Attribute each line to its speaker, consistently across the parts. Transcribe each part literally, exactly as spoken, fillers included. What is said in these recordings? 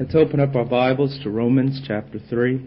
Speaker 1: Let's open up our Bibles to Romans chapter three.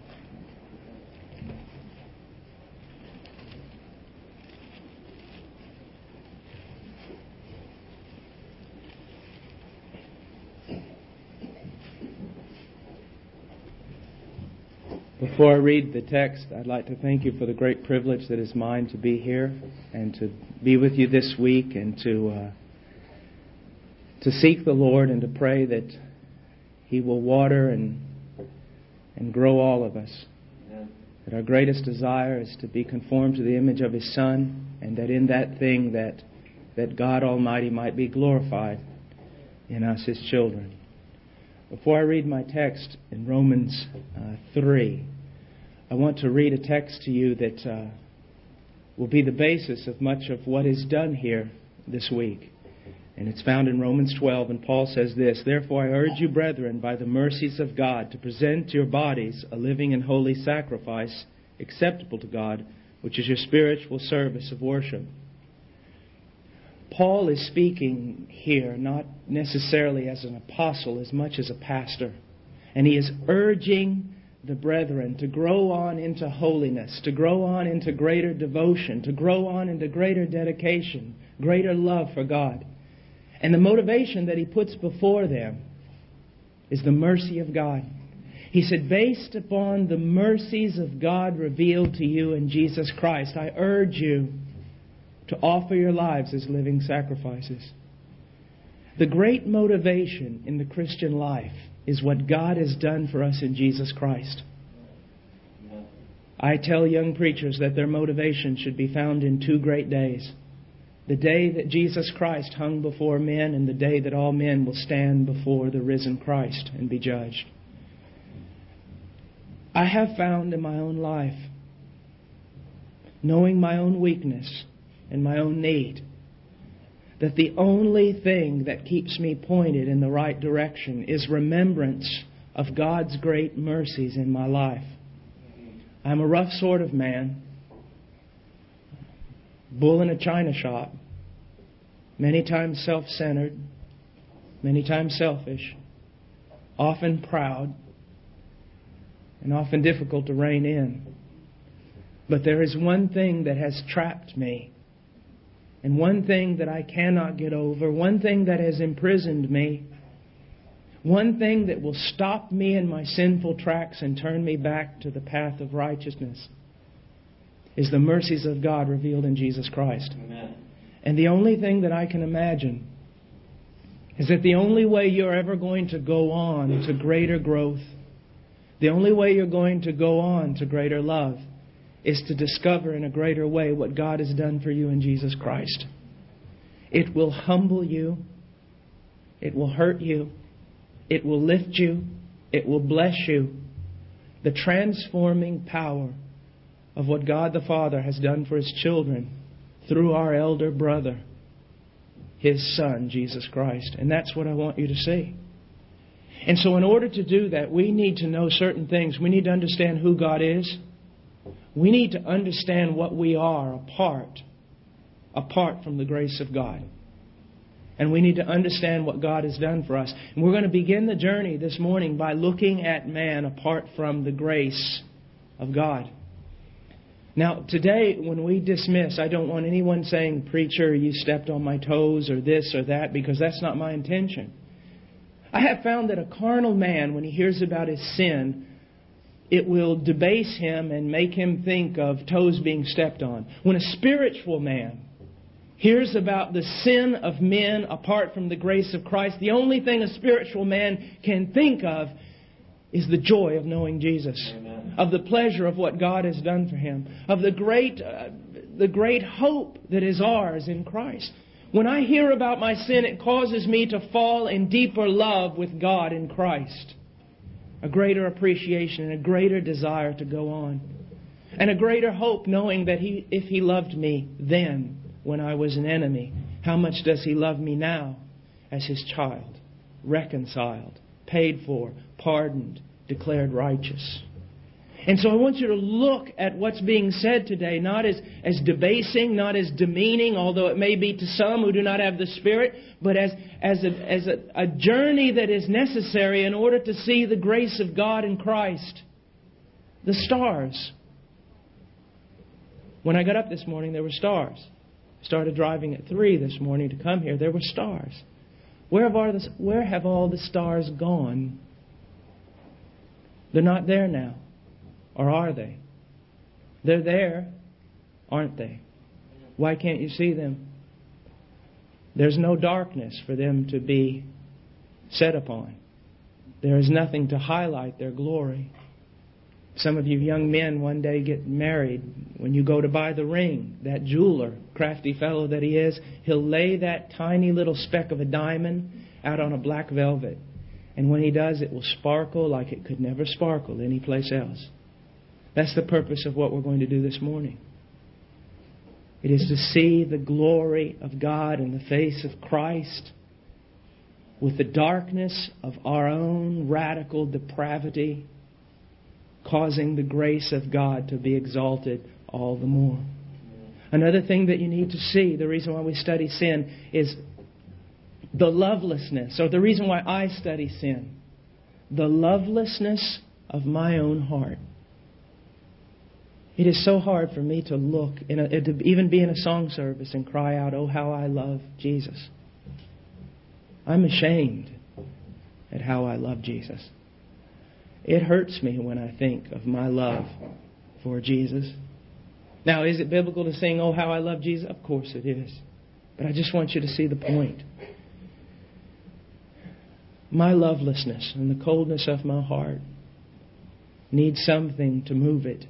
Speaker 1: Before I read the text, I'd like to thank you for the great privilege that is mine to be here and to be with you this week and to uh, to seek the Lord and to pray that He will water and and grow all of us. Amen. That our greatest desire is to be conformed to the image of His Son, and that in that thing that that God Almighty might be glorified in us, His children. Before I read my text in Romans uh, three, I want to read a text to you that uh, will be the basis of much of what is done here this week. And it's found in Romans twelve, and Paul says this: "Therefore I urge you, brethren, by the mercies of God, to present your bodies a living and holy sacrifice, acceptable to God, which is your spiritual service of worship." Paul is speaking here not necessarily as an apostle as much as a pastor. And he is urging the brethren to grow on into holiness, to grow on into greater devotion, to grow on into greater dedication, greater love for God. And the motivation that he puts before them is the mercy of God. He said, based upon the mercies of God revealed to you in Jesus Christ, I urge you to offer your lives as living sacrifices. The great motivation in the Christian life is what God has done for us in Jesus Christ. I tell young preachers that their motivation should be found in two great days: the day that Jesus Christ hung before men, and the day that all men will stand before the risen Christ and be judged. I have found in my own life, knowing my own weakness and my own need, that the only thing that keeps me pointed in the right direction is remembrance of God's great mercies in my life. I'm a rough sort of man, bull in a china shop, many times self-centered, many times selfish, often proud, and often difficult to rein in. But there is one thing that has trapped me, and one thing that I cannot get over, one thing that has imprisoned me, one thing that will stop me in my sinful tracks and turn me back to the path of righteousness, is the mercies of God revealed in Jesus Christ. Amen. And the only thing that I can imagine is that the only way you're ever going to go on to greater growth, the only way you're going to go on to greater love, is to discover in a greater way what God has done for you in Jesus Christ. It will humble you. It will hurt you. It will lift you. It will bless you. The transforming power of what God the Father has done for His children through our elder brother, His Son, Jesus Christ. And that's what I want you to see. And so in order to do that, we need to know certain things. We need to understand who God is. We need to understand what we are apart, apart from the grace of God. And we need to understand what God has done for us. And we're going to begin the journey this morning by looking at man apart from the grace of God. Now, today, when we dismiss, I don't want anyone saying, "Preacher, you stepped on my toes," or this or that, because that's not my intention. I have found that a carnal man, when he hears about his sin, it will debase him and make him think of toes being stepped on. When a spiritual man hears about the sin of men apart from the grace of Christ, the only thing a spiritual man can think of is the joy of knowing Jesus. Amen. Of the pleasure of what God has done for him, of the great, uh, the great hope that is ours in Christ. When I hear about my sin, it causes me to fall in deeper love with God in Christ. A greater appreciation and a greater desire to go on. And a greater hope knowing that he, if He loved me then when I was an enemy, how much does He love me now as His child, reconciled, paid for, pardoned, declared righteous. And so I want you to look at what's being said today, not as, as debasing, not as demeaning, although it may be to some who do not have the Spirit, but as, as, a, as a, a journey that is necessary in order to see the grace of God in Christ. The stars. When I got up this morning, there were stars. I started driving at three this morning to come here. There were stars. Where have, all the, where have all the stars gone? They're not there now. Or are they? They're there, aren't they? Why can't you see them? There's no darkness for them to be set upon. There is nothing to highlight their glory. Some of you young men one day get married. When you go to buy the ring, that jeweler, crafty fellow that he is, he'll lay that tiny little speck of a diamond out on a black velvet. And when he does, it will sparkle like it could never sparkle anyplace else. That's the purpose of what we're going to do this morning. It is to see the glory of God in the face of Christ with the darkness of our own radical depravity causing the grace of God to be exalted all the more. Another thing that you need to see, the reason why we study sin, is the lovelessness, or the reason why I study sin, the lovelessness of my own heart. It is so hard for me to look, in a, to even be in a song service and cry out, "Oh, how I love Jesus." I'm ashamed at how I love Jesus. It hurts me when I think of my love for Jesus. Now, is it biblical to sing, "Oh, how I love Jesus"? Of course it is. But I just want you to see the point. My lovelessness and the coldness of my heart needs something to move it.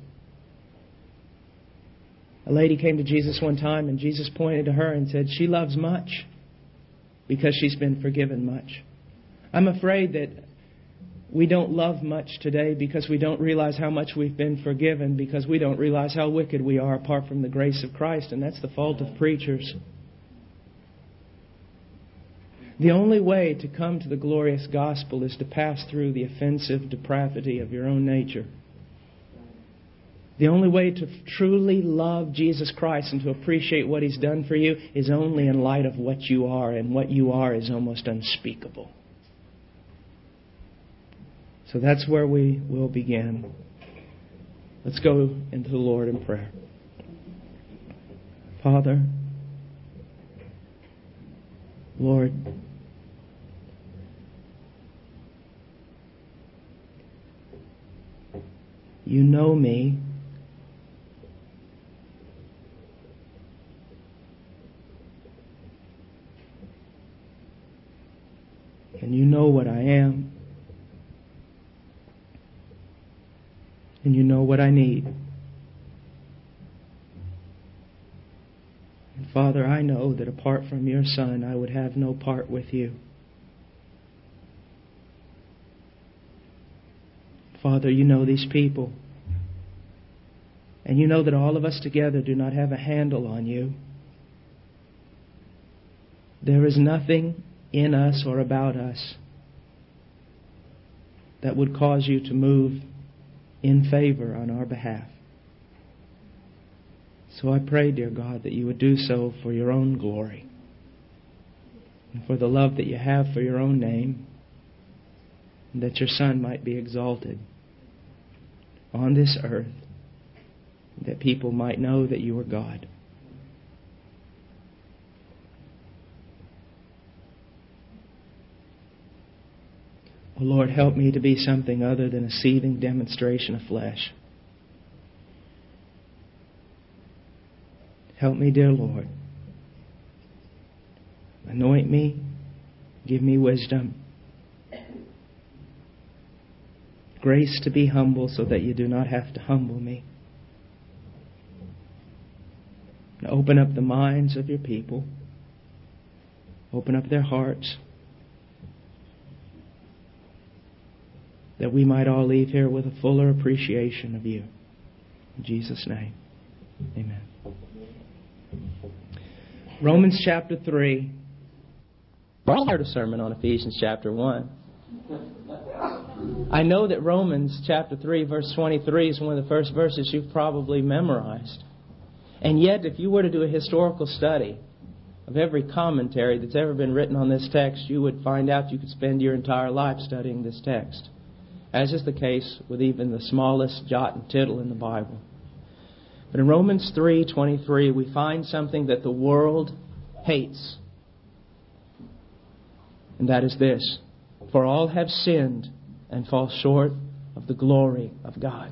Speaker 1: A lady came to Jesus one time and Jesus pointed to her and said, "She loves much because she's been forgiven much." I'm afraid that we don't love much today because we don't realize how much we've been forgiven, because we don't realize how wicked we are apart from the grace of Christ, and that's the fault of preachers. The only way to come to the glorious gospel is to pass through the offensive depravity of your own nature. The only way to truly love Jesus Christ and to appreciate what He's done for you is only in light of what you are, and what you are is almost unspeakable. So that's where we will begin. Let's go into the Lord in prayer. Father, Lord, You know me. And You know what I am. And You know what I need. And Father, I know that apart from Your Son, I would have no part with You. Father, You know these people. And You know that all of us together do not have a handle on You. There is nothing in us or about us that would cause You to move in favor on our behalf. So I pray, dear God, that You would do so for Your own glory and for the love that You have for Your own name, and that Your Son might be exalted on this earth, that people might know that You are God. Oh Lord, help me to be something other than a seething demonstration of flesh. Help me, dear Lord. Anoint me. Give me wisdom. Grace to be humble so that You do not have to humble me. And open up the minds of Your people. Open up their hearts, that we might all leave here with a fuller appreciation of You. In Jesus' name, amen. Romans chapter three. I heard a sermon on Ephesians chapter one. I know that Romans chapter three, verse twenty-three is one of the first verses you've probably memorized. And yet, if you were to do a historical study of every commentary that's ever been written on this text, you would find out you could spend your entire life studying this text, as is the case with even the smallest jot and tittle in the Bible. But in Romans three twenty-three, we find something that the world hates. And that is this: for all have sinned and fall short of the glory of God.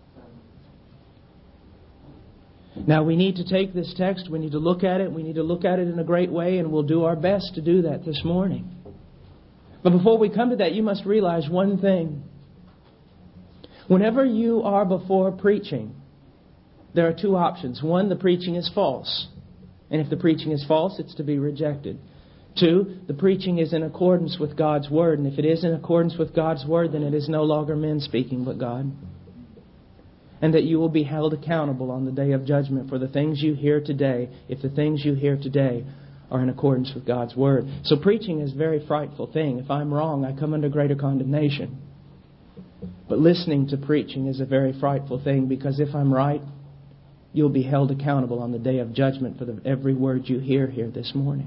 Speaker 1: Now we need to take this text, we need to look at it, we need to look at it in a great way, and we'll do our best to do that this morning. But before we come to that, you must realize one thing. Whenever you are before preaching, there are two options. One, the preaching is false. And if the preaching is false, it's to be rejected. Two, the preaching is in accordance with God's Word. And if it is in accordance with God's Word, then it is no longer men speaking but God. And that you will be held accountable on the day of judgment for the things you hear today, if the things you hear today are in accordance with God's Word. So preaching is a very frightful thing. If I'm wrong, I come under greater condemnation. But listening to preaching is a very frightful thing, because if I'm right, you'll be held accountable on the day of judgment for the, every word you hear here this morning.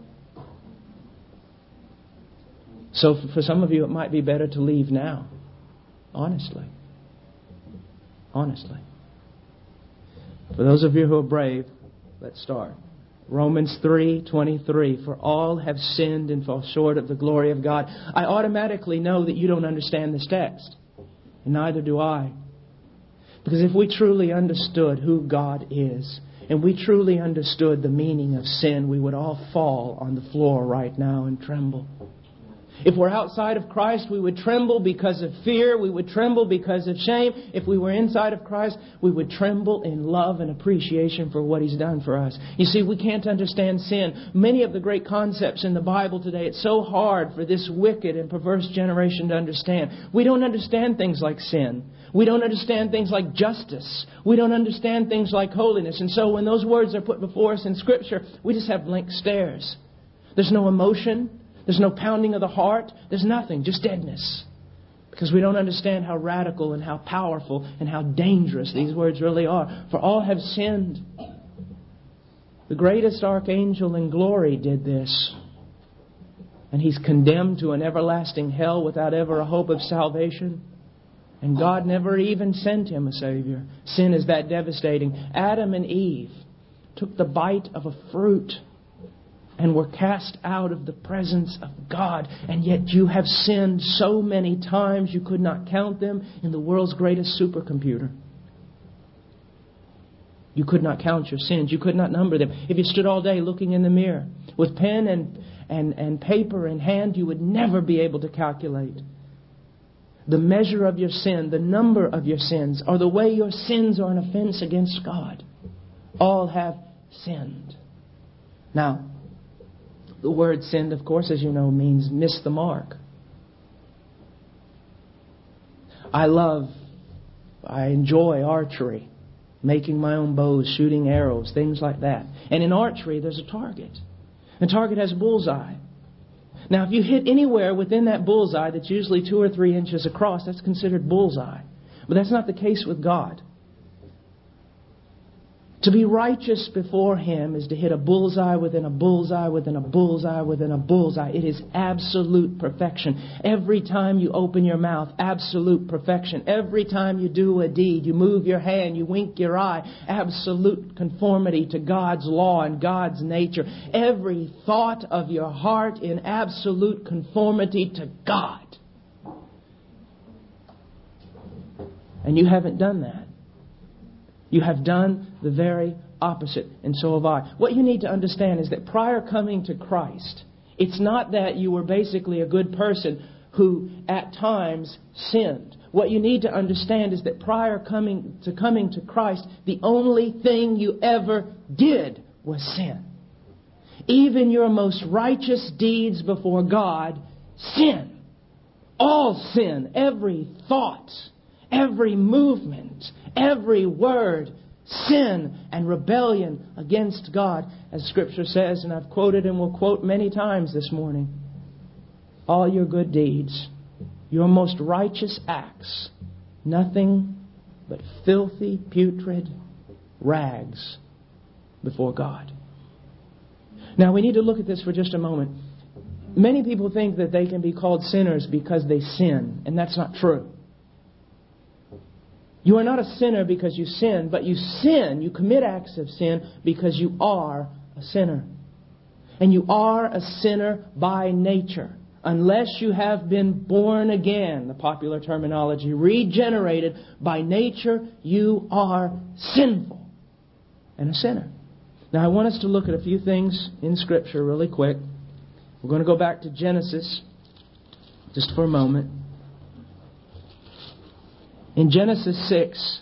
Speaker 1: So for some of you, it might be better to leave now. Honestly. Honestly. For those of you who are brave, let's start. Romans three twenty-three, for all have sinned and fall short of the glory of God. I automatically know that you don't understand this text. And neither do I. Because if we truly understood who God is, and we truly understood the meaning of sin, we would all fall on the floor right now and tremble. If we're outside of Christ, we would tremble because of fear. We would tremble because of shame. If we were inside of Christ, we would tremble in love and appreciation for what He's done for us. You see, we can't understand sin. Many of the great concepts in the Bible today, it's so hard for this wicked and perverse generation to understand. We don't understand things like sin. We don't understand things like justice. We don't understand things like holiness. And so when those words are put before us in Scripture, we just have blank stares. There's no emotion. There's no pounding of the heart. There's nothing, just deadness. Because we don't understand how radical and how powerful and how dangerous these words really are. For all have sinned. The greatest archangel in glory did this. And he's condemned to an everlasting hell without ever a hope of salvation. And God never even sent him a Savior. Sin is that devastating. Adam and Eve took the bite of a fruit and were cast out of the presence of God. And yet you have sinned so many times you could not count them in the world's greatest supercomputer. You could not count your sins. You could not number them. If you stood all day looking in the mirror with pen and, and, and paper in hand, you would never be able to calculate the measure of your sin, the number of your sins, or the way your sins are an offense against God. All have sinned. Now, the word sinned, of course, as you know, means miss the mark. I love, I enjoy archery, making my own bows, shooting arrows, things like that. And in archery, there's a target. The target has a bullseye. Now, if you hit anywhere within that bullseye that's usually two or three inches across, that's considered bullseye. But that's not the case with God. To be righteous before Him is to hit a bullseye within a bullseye within a bullseye within a bullseye. It is absolute perfection. Every time you open your mouth, absolute perfection. Every time you do a deed, you move your hand, you wink your eye, absolute conformity to God's law and God's nature. Every thought of your heart in absolute conformity to God. And you haven't done that. You have done the very opposite, and so have I. What you need to understand is that prior coming to Christ, it's not that you were basically a good person who at times sinned. What you need to understand is that prior coming to coming to Christ, the only thing you ever did was sin. Even your most righteous deeds before God, sin. All sin, every thought, every movement, every word, sin and rebellion against God, as Scripture says, and I've quoted and will quote many times this morning. All your good deeds your most righteous acts, nothing but filthy, putrid rags before God. Now we need to look at this for just a moment. Many people think that they can be called sinners because they sin, and that's not true. You are not a sinner because you sin, but you sin, you commit acts of sin because you are a sinner. And you are a sinner by nature. Unless you have been born again, the popular terminology, regenerated, by nature you are sinful and a sinner. Now I want us to look at a few things in Scripture really quick. We're going to go back to Genesis just for a moment. In Genesis six,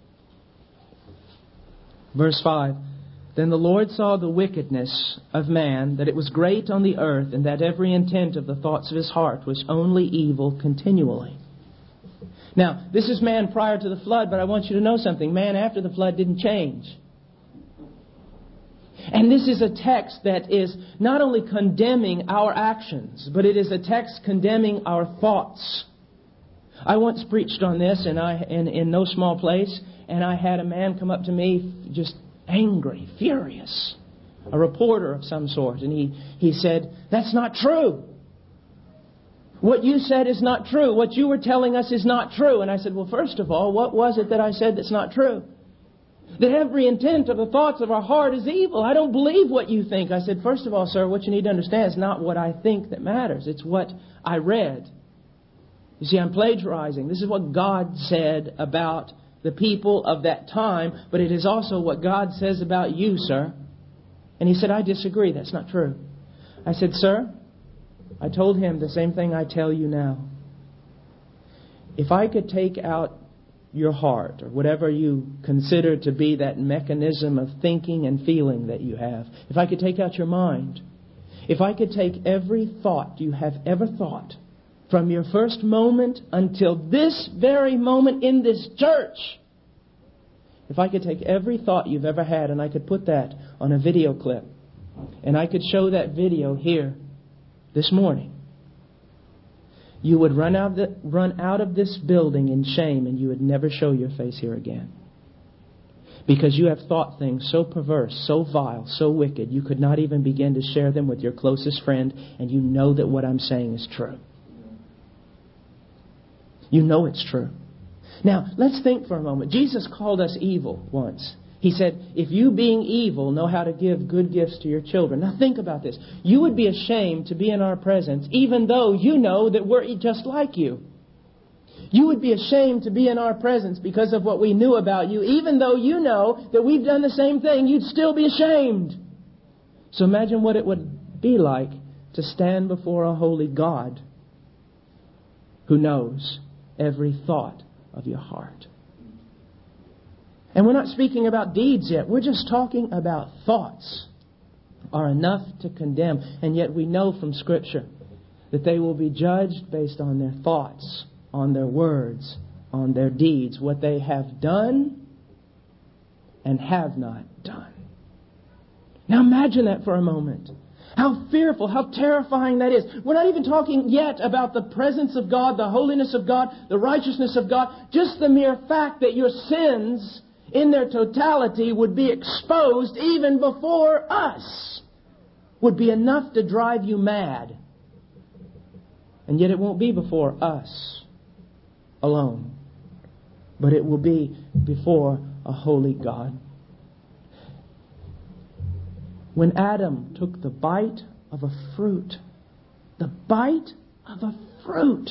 Speaker 1: verse five, then the Lord saw the wickedness of man, that it was great on the earth, and that every intent of the thoughts of his heart was only evil continually. Now, this is man prior to the flood, but I want you to know something. Man after the flood didn't change. And this is a text that is not only condemning our actions, but it is a text condemning our thoughts. I once preached on this and I in, in no small place, and I had a man come up to me just angry, furious, a reporter of some sort, and he, he said, "That's not true. What you said is not true. What you were telling us is not true." And I said, "Well, first of all, what was it that I said that's not true?" "That every intent of the thoughts of our heart is evil. I don't believe what you think." I said, "First of all, sir, what you need to understand is not what I think that matters. It's what I read. You see, I'm plagiarizing. This is what God said about the people of that time, but it is also what God says about you, sir." And he said, "I disagree. That's not true." I said, "Sir," I told him the same thing I tell you now. If I could take out your heart, or whatever you consider to be that mechanism of thinking and feeling that you have, if I could take out your mind, if I could take every thought you have ever thought, from your first moment until this very moment in this church, if I could take every thought you've ever had and I could put that on a video clip, and I could show that video here this morning, you would run out of the, run out of this building in shame, and you would never show your face here again. Because you have thought things so perverse, so vile, so wicked, you could not even begin to share them with your closest friend, and you know that what I'm saying is true. You know it's true. Now, let's think for a moment. Jesus called us evil once. He said, if you being evil know how to give good gifts to your children. Now think about this. You would be ashamed to be in our presence even though you know that we're just like you. You would be ashamed to be in our presence because of what we knew about you. Even though you know that we've done the same thing, you'd still be ashamed. So imagine what it would be like to stand before a holy God who knows every thought of your heart. And we're not speaking about deeds yet. We're just talking about thoughts are enough to condemn. And yet we know from Scripture that they will be judged based on their thoughts, on their words, on their deeds, what they have done and have not done. Now imagine that for a moment. How fearful, how terrifying that is. We're not even talking yet about the presence of God, the holiness of God, the righteousness of God. Just the mere fact that your sins in their totality would be exposed even before us would be enough to drive you mad. And yet it won't be before us alone, but it will be before a holy God. When Adam took the bite of a fruit, the bite of a fruit,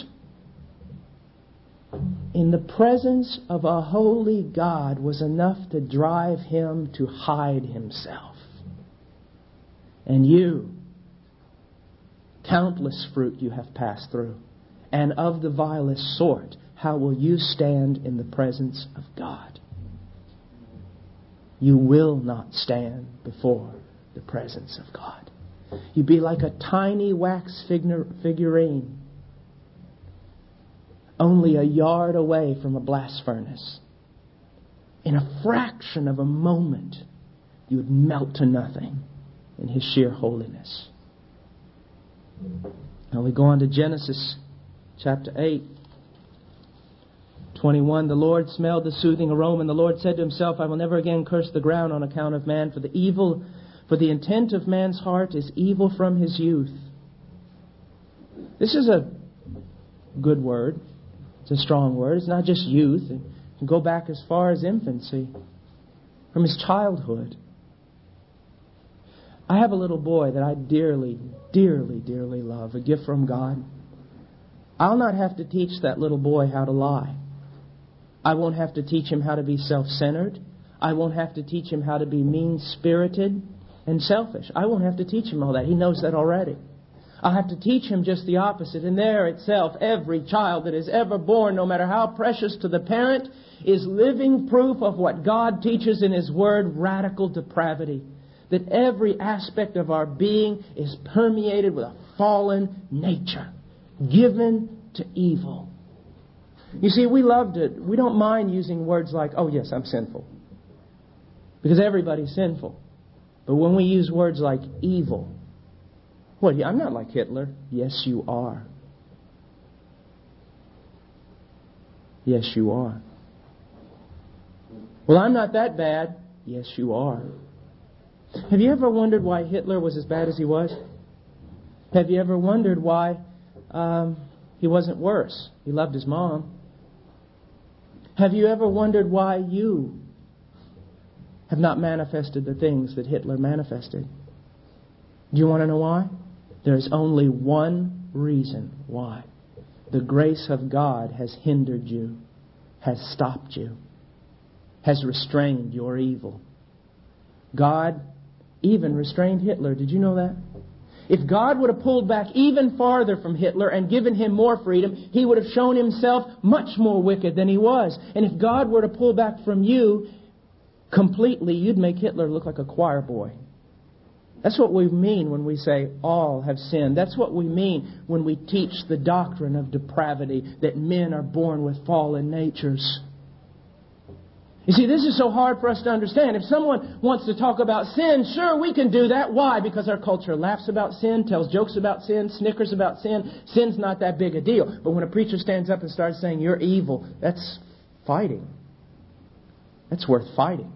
Speaker 1: in the presence of a holy God was enough to drive him to hide himself. And you, countless fruit you have passed through, and of the vilest sort, how will you stand in the presence of God? You will not stand before the presence of God. You'd be like a tiny wax figurine, only a yard away from a blast furnace. In a fraction of a moment, you would melt to nothing in His sheer holiness. Now we go on to Genesis chapter eight, twenty-one. The Lord smelled the soothing aroma, and the Lord said to himself, I will never again curse the ground on account of man, for the evil, for the intent of man's heart is evil from his youth. This is a good word. It's a strong word. It's not just youth. It can go back as far as infancy, from his childhood. I have a little boy that I dearly, dearly, dearly love, a gift from God. I'll not have to teach that little boy how to lie. I won't have to teach him how to be self-centered. I won't have to teach him how to be mean-spirited and selfish. I won't have to teach him all that. He knows that already. I'll have to teach him just the opposite. And there itself, every child that is ever born, no matter how precious to the parent, is living proof of what God teaches in His Word, radical depravity. That every aspect of our being is permeated with a fallen nature, given to evil. You see, we love to, we don't mind using words like, oh yes, I'm sinful. Because everybody's sinful. But when we use words like evil, what, I'm not like Hitler. Yes, you are. Yes, you are. Well, I'm not that bad. Yes, you are. Have you ever wondered why Hitler was as bad as he was? Have you ever wondered why um, he wasn't worse? He loved his mom. Have you ever wondered why you have not manifested the things that Hitler manifested? Do you want to know why? There's only one reason why. The grace of God has hindered you, has stopped you, has restrained your evil. God even restrained Hitler. Did you know that? If God would have pulled back even farther from Hitler and given him more freedom, He would have shown Himself much more wicked than He was. And if God were to pull back from you completely, you'd make Hitler look like a choir boy. That's what we mean when we say all have sinned. That's what we mean when we teach the doctrine of depravity, that men are born with fallen natures. You see, this is so hard for us to understand. If someone wants to talk about sin, sure, we can do that. Why? Because our culture laughs about sin, tells jokes about sin, snickers about sin. Sin's not that big a deal. But when a preacher stands up and starts saying, you're evil, that's fighting. That's worth fighting.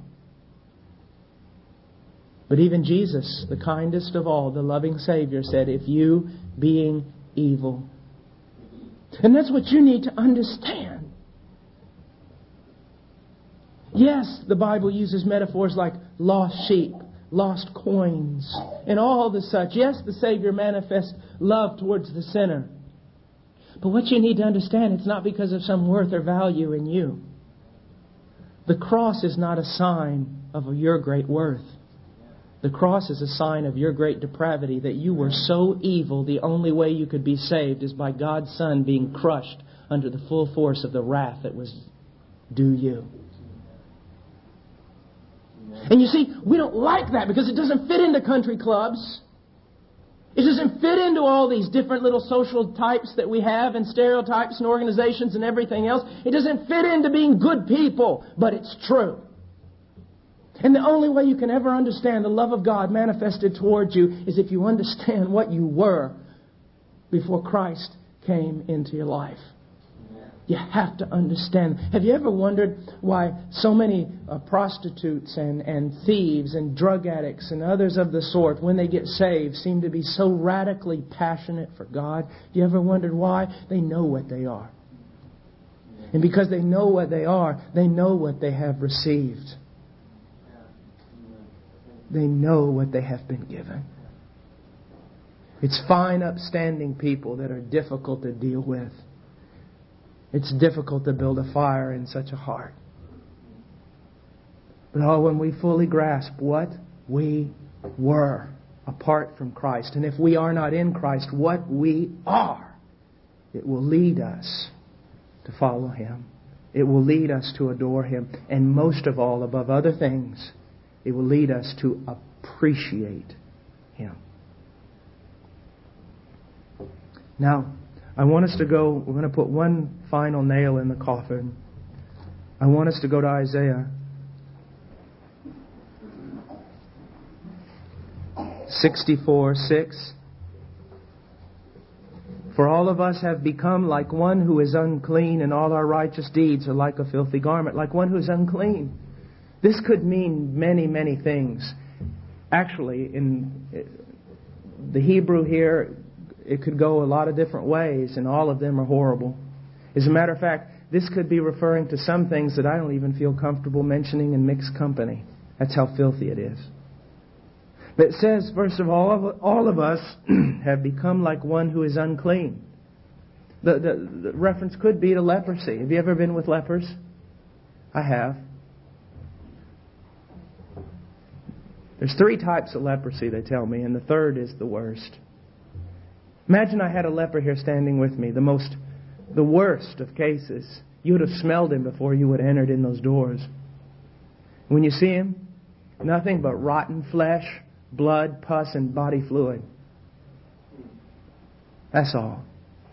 Speaker 1: But even Jesus, the kindest of all, the loving Savior, said, if you being evil. And that's what you need to understand. Yes, the Bible uses metaphors like lost sheep, lost coins, and all the such. Yes, the Savior manifests love towards the sinner. But what you need to understand, it's not because of some worth or value in you. The cross is not a sign of your great worth. The cross is a sign of your great depravity, that you were so evil, the only way you could be saved is by God's Son being crushed under the full force of the wrath that was due you. And you see, we don't like that because it doesn't fit into country clubs. It doesn't fit into all these different little social types that we have and stereotypes and organizations and everything else. It doesn't fit into being good people, but it's true. And the only way you can ever understand the love of God manifested towards you is if you understand what you were before Christ came into your life. You have to understand. Have you ever wondered why so many uh, prostitutes and, and thieves and drug addicts and others of the sort, when they get saved, seem to be so radically passionate for God? You ever wondered why? They know what they are. And because they know what they are, they know what they have received. They know what they have been given. It's fine, upstanding people that are difficult to deal with. It's difficult to build a fire in such a heart. But oh, when we fully grasp what we were apart from Christ, and if we are not in Christ, what we are, it will lead us to follow Him. It will lead us to adore Him. And most of all, above other things, it will lead us to appreciate Him. Now, I want us to go, we're going to put one final nail in the coffin. I want us to go to Isaiah sixty-four six. For all of us have become like one who is unclean, and all our righteous deeds are like a filthy garment, like one who is unclean. This could mean many, many things. Actually, in the Hebrew here, it could go a lot of different ways, and all of them are horrible. As a matter of fact, this could be referring to some things that I don't even feel comfortable mentioning in mixed company. That's how filthy it is. But it says, first of all, all of us have become like one who is unclean. The, the, the reference could be to leprosy. Have you ever been with lepers? I have. There's three types of leprosy, they tell me, and the third is the worst. Imagine I had a leper here standing with me, the most, the worst of cases. You would have smelled him before you would have entered in those doors. When you see him, nothing but rotten flesh, blood, pus, and body fluid. That's all.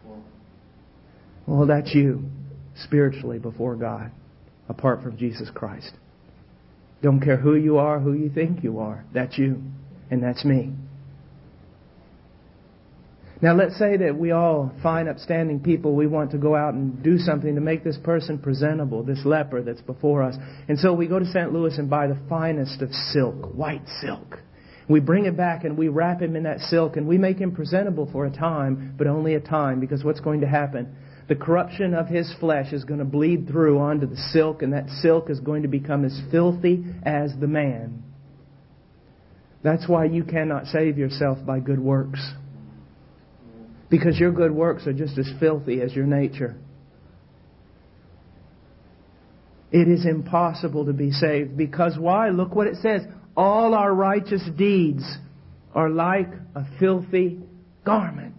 Speaker 1: Well, that's you, spiritually, before God, apart from Jesus Christ. Don't care who you are, who you think you are. That's you, and that's me. Now, let's say that we all, fine, upstanding people, we want to go out and do something to make this person presentable, this leper that's before us. And so we go to Saint Louis and buy the finest of silk, white silk. We bring it back and we wrap him in that silk and we make him presentable for a time, but only a time, because what's going to happen? The corruption of his flesh is going to bleed through onto the silk, and that silk is going to become as filthy as the man. That's why you cannot save yourself by good works. Because your good works are just as filthy as your nature. It is impossible to be saved. Because why? Look what it says. All our righteous deeds are like a filthy garment.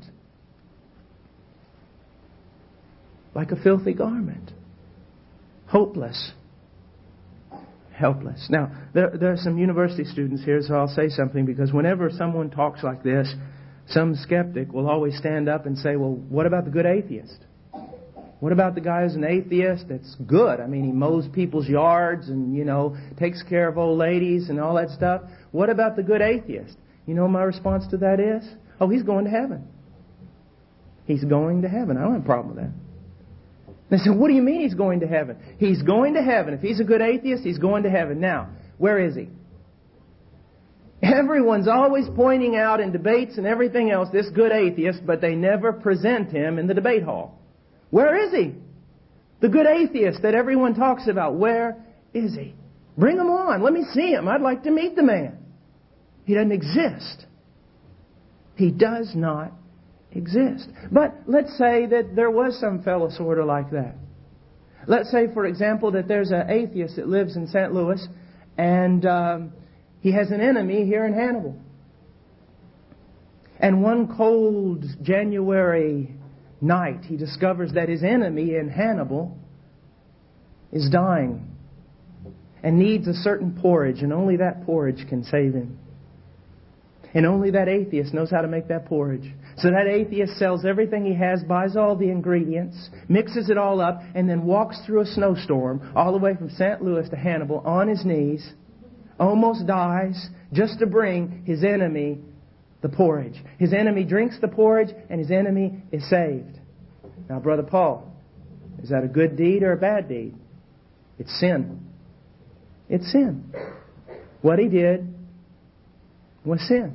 Speaker 1: Like a filthy garment. Hopeless. Helpless. Now, there, there are some university students here, so I'll say something, because whenever someone talks like this, some skeptic will always stand up and say, well, what about the good atheist? What about the guy who's an atheist that's good? I mean, he mows people's yards and, you know, takes care of old ladies and all that stuff. What about the good atheist? You know what my response to that is? Oh, he's going to heaven. He's going to heaven. I don't have a problem with that. They say, what do you mean he's going to heaven? He's going to heaven. If he's a good atheist, he's going to heaven. Now, where is he? Everyone's always pointing out in debates and everything else this good atheist, but they never present him in the debate hall. Where is he? The good atheist that everyone talks about. Where is he? Bring him on. Let me see him. I'd like to meet the man. He doesn't exist. He does not exist. But let's say that there was some fellow sort of like that. Let's say, for example, that there's an atheist that lives in Saint Louis, and um, he has an enemy here in Hannibal. And one cold January night, he discovers that his enemy in Hannibal is dying and needs a certain porridge, and only that porridge can save him. And only that atheist knows how to make that porridge. So that atheist sells everything he has, buys all the ingredients, mixes it all up, and then walks through a snowstorm all the way from Saint Louis to Hannibal on his knees, almost dies, just to bring his enemy the porridge. His enemy drinks the porridge, and his enemy is saved. Now, Brother Paul, is that a good deed or a bad deed? It's sin. It's sin. What he did was sin.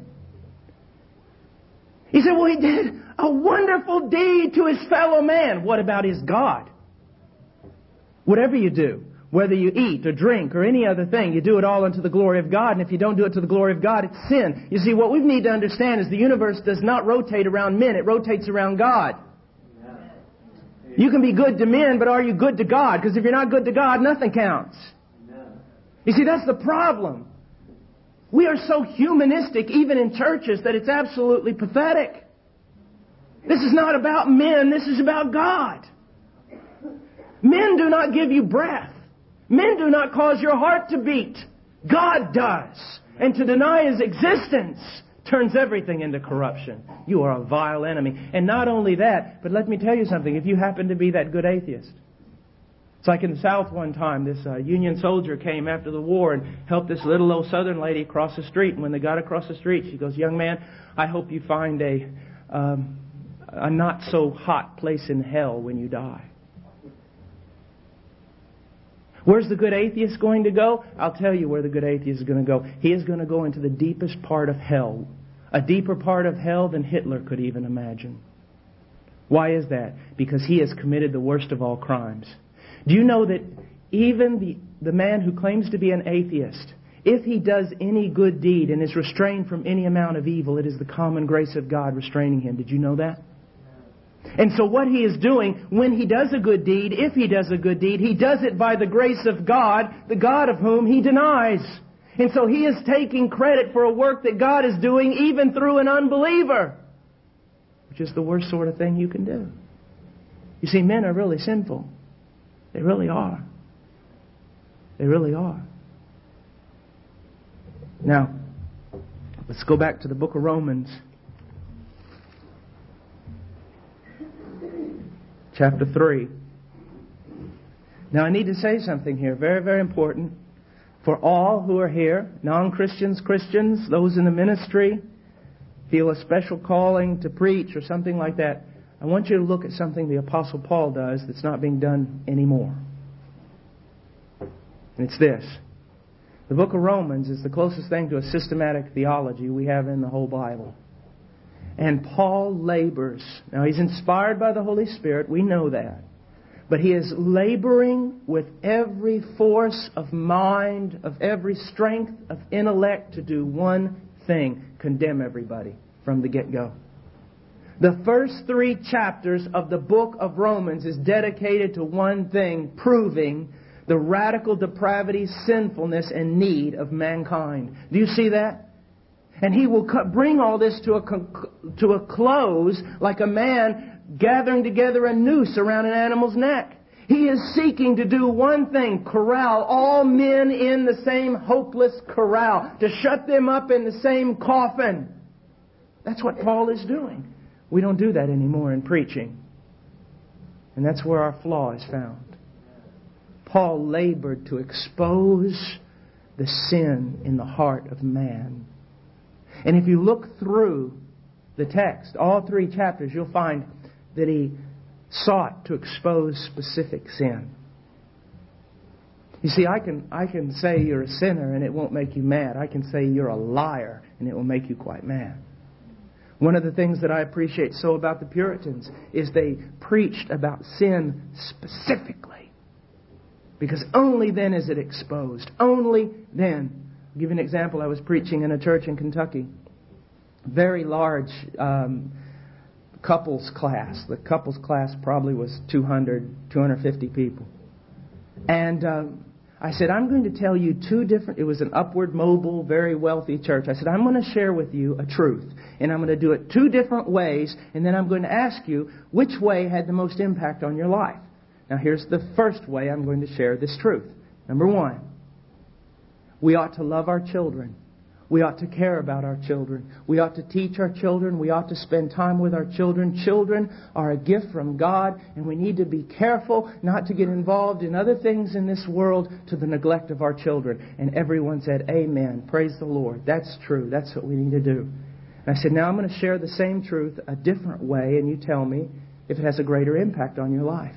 Speaker 1: He said, well, he did a wonderful deed to his fellow man. What about his God? Whatever you do, whether you eat or drink or any other thing, you do it all unto the glory of God. And if you don't do it to the glory of God, it's sin. You see, what we need to understand is the universe does not rotate around men. It rotates around God. You can be good to men, but are you good to God? Because if you're not good to God, nothing counts. You see, that's the problem. We are so humanistic, even in churches, that it's absolutely pathetic. This is not about men. This is about God. Men do not give you breath. Men do not cause your heart to beat. God does. And to deny His existence turns everything into corruption. You are a vile enemy. And not only that, but let me tell you something. If you happen to be that good atheist. It's like in the South one time, this uh, Union soldier came after the war and helped this little old Southern lady across the street. And when they got across the street, she goes, young man, I hope you find a, um, a not so hot place in hell when you die. Where's the good atheist going to go? I'll tell you where the good atheist is going to go. He is going to go into the deepest part of hell. A deeper part of hell than Hitler could even imagine. Why is that? Because he has committed the worst of all crimes. Do you know that even the, the man who claims to be an atheist, if he does any good deed and is restrained from any amount of evil, it is the common grace of God restraining him. Did you know that? And so what he is doing, when he does a good deed, if he does a good deed, he does it by the grace of God, the God of whom he denies. And so he is taking credit for a work that God is doing even through an unbeliever, which is the worst sort of thing you can do. You see, men are really sinful. They really are. They really are. Now, let's go back to the book of Romans. Chapter three. Now I need to say something here, very, very important. For all who are here, non-Christians, Christians, those in the ministry, feel a special calling to preach or something like that, I want you to look at something the Apostle Paul does that's not being done anymore. And it's this. The book of Romans is the closest thing to a systematic theology we have in the whole Bible. And Paul labors. Now he's inspired by the Holy Spirit, we know that. But he is laboring with every force of mind, of every strength of intellect to do one thing. Condemn everybody from the get-go. The first three chapters of the book of Romans is dedicated to one thing, proving the radical depravity, sinfulness, and need of mankind. Do you see that? And he will bring all this to a, to a close like a man gathering together a noose around an animal's neck. He is seeking to do one thing, corral all men in the same hopeless corral, to shut them up in the same coffin. That's what Paul is doing. We don't do that anymore in preaching. And that's where our flaw is found. Paul labored to expose the sin in the heart of man. And if you look through the text, all three chapters, you'll find that he sought to expose specific sin. You see, I can I can say you're a sinner and it won't make you mad. I can say you're a liar and it will make you quite mad. One of the things that I appreciate so about the Puritans is they preached about sin specifically. Because only then is it exposed. Only then. I'll give you an example. I was preaching in a church in Kentucky. Very large um, couples class. The couples class probably was two hundred, two hundred fifty people. And um, I said, I'm going to tell you two different... It was an upward mobile, very wealthy church. I said, I'm going to share with you a truth. And I'm going to do it two different ways. And then I'm going to ask you which way had the most impact on your life. Now here's the first way I'm going to share this truth. Number one. We ought to love our children. We ought to care about our children. We ought to teach our children. We ought to spend time with our children. Children are a gift from God, and we need to be careful not to get involved in other things in this world to the neglect of our children. And everyone said, Amen. Praise the Lord. That's true. That's what we need to do. And I said, now I'm going to share the same truth a different way, and you tell me if it has a greater impact on your life.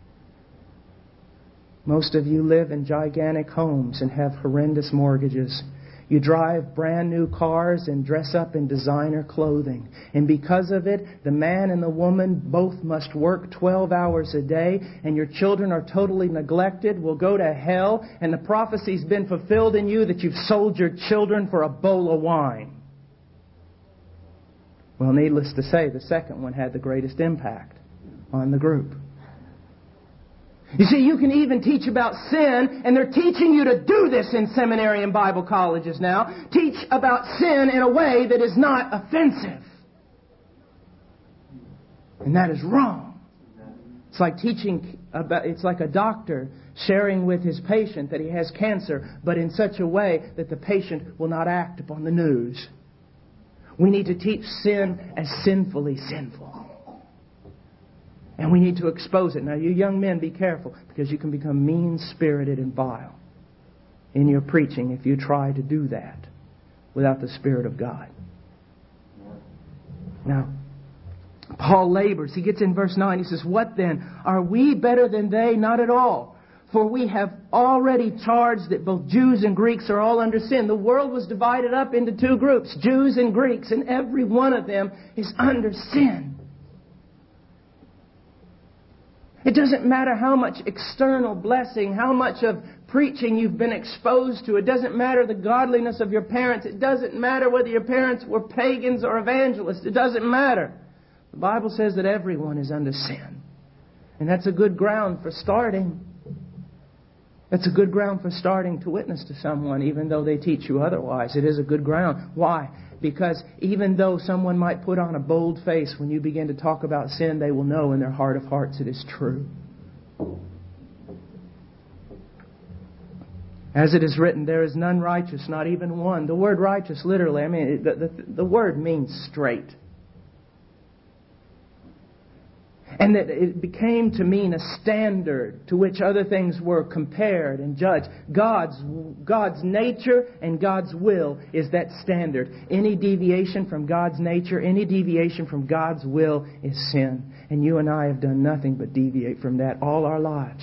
Speaker 1: Most of you live in gigantic homes and have horrendous mortgages. You drive brand new cars and dress up in designer clothing. And because of it, the man and the woman both must work twelve hours a day, and your children are totally neglected, will go to hell, and the prophecy's been fulfilled in you that you've sold your children for a bowl of wine. Well, needless to say, the second one had the greatest impact on the group. You see, you can even teach about sin, and they're teaching you to do this in seminary and Bible colleges now. Teach about sin in a way that is not offensive. And that is wrong. It's like teaching about, it's like a doctor sharing with his patient that he has cancer, but in such a way that the patient will not act upon the news. We need to teach sin as sinfully sinful. And we need to expose it. Now, you young men, be careful, because you can become mean-spirited and vile in your preaching if you try to do that without the Spirit of God. Now, Paul labors. He gets in verse nine. He says, what then? Are we better than they? Not at all. For we have already charged that both Jews and Greeks are all under sin. The world was divided up into two groups, Jews and Greeks, and every one of them is under sin. It doesn't matter how much external blessing, how much of preaching you've been exposed to. It doesn't matter the godliness of your parents. It doesn't matter whether your parents were pagans or evangelists. It doesn't matter. The Bible says that everyone is under sin. And that's a good ground for starting. That's a good ground for starting to witness to someone, even though they teach you otherwise. It is a good ground. Why? Because even though someone might put on a bold face when you begin to talk about sin, they will know in their heart of hearts it is true. As it is written, there is none righteous, not even one. The word righteous, literally, I mean, the, the, the word means straight. And that it became to mean a standard to which other things were compared and judged. God's, God's nature and God's will is that standard. Any deviation from God's nature, any deviation from God's will is sin. And you and I have done nothing but deviate from that all our lives.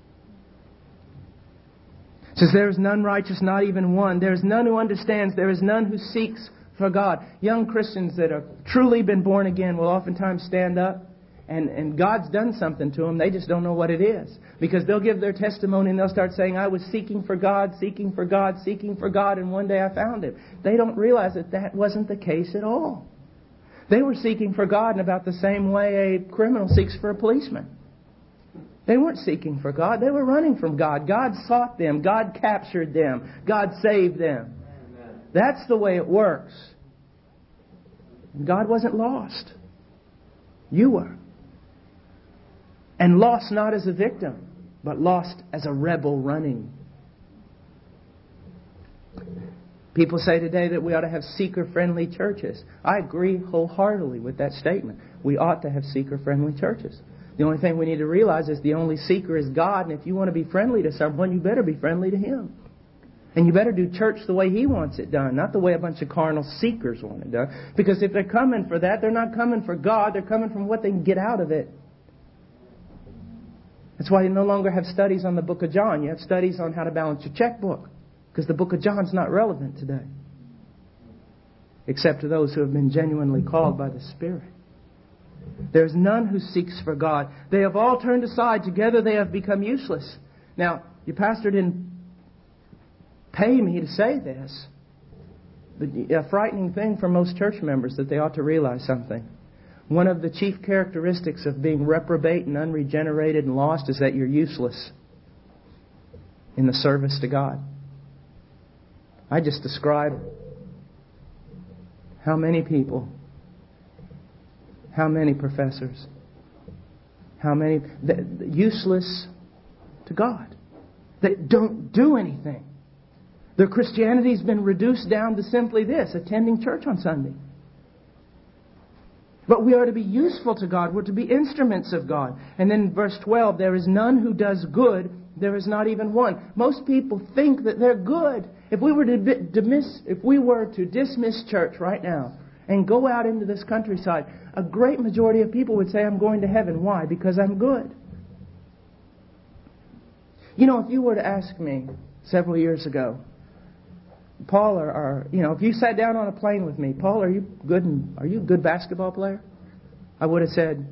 Speaker 1: It says, there is none righteous, not even one. There is none who understands. There is none who seeks for God. Young Christians that have truly been born again will oftentimes stand up. And, and God's done something to them. They just don't know what it is. Because they'll give their testimony and they'll start saying, I was seeking for God, seeking for God, seeking for God, and one day I found Him. They don't realize that that wasn't the case at all. They were seeking for God in about the same way a criminal seeks for a policeman. They weren't seeking for God. They were running from God. God sought them. God captured them. God saved them. That's the way it works. And God wasn't lost. You were. And lost not as a victim, but lost as a rebel running. People say today that we ought to have seeker-friendly churches. I agree wholeheartedly with that statement. We ought to have seeker-friendly churches. The only thing we need to realize is the only seeker is God. And if you want to be friendly to someone, you better be friendly to Him. And you better do church the way He wants it done, not the way a bunch of carnal seekers want it done. Because if they're coming for that, they're not coming for God. They're coming from what they can get out of it. That's why you no longer have studies on the book of John. You have studies on how to balance your checkbook. Because the book of John's not relevant today. Except to those who have been genuinely called by the Spirit. There is none who seeks for God. They have all turned aside. Together they have become useless. Now, your pastor didn't pay me to say this. But a frightening thing for most church members that they ought to realize something. One of the chief characteristics of being reprobate and unregenerated and lost is that you're useless in the service to God. I just described how many people, how many professors, how many useless to God. They don't do anything. Their Christianity's been reduced down to simply this, attending church on Sunday. But we are to be useful to God. We're to be instruments of God. And then verse twelve, there is none who does good. There is not even one. Most people think that they're good. If we were to dismiss, if we were to dismiss church right now and go out into this countryside, a great majority of people would say, I'm going to heaven. Why? Because I'm good. You know, if you were to ask me several years ago, Paul, or, or you know, if you sat down on a plane with me, Paul, are you good? And, are you a good basketball player? I would have said,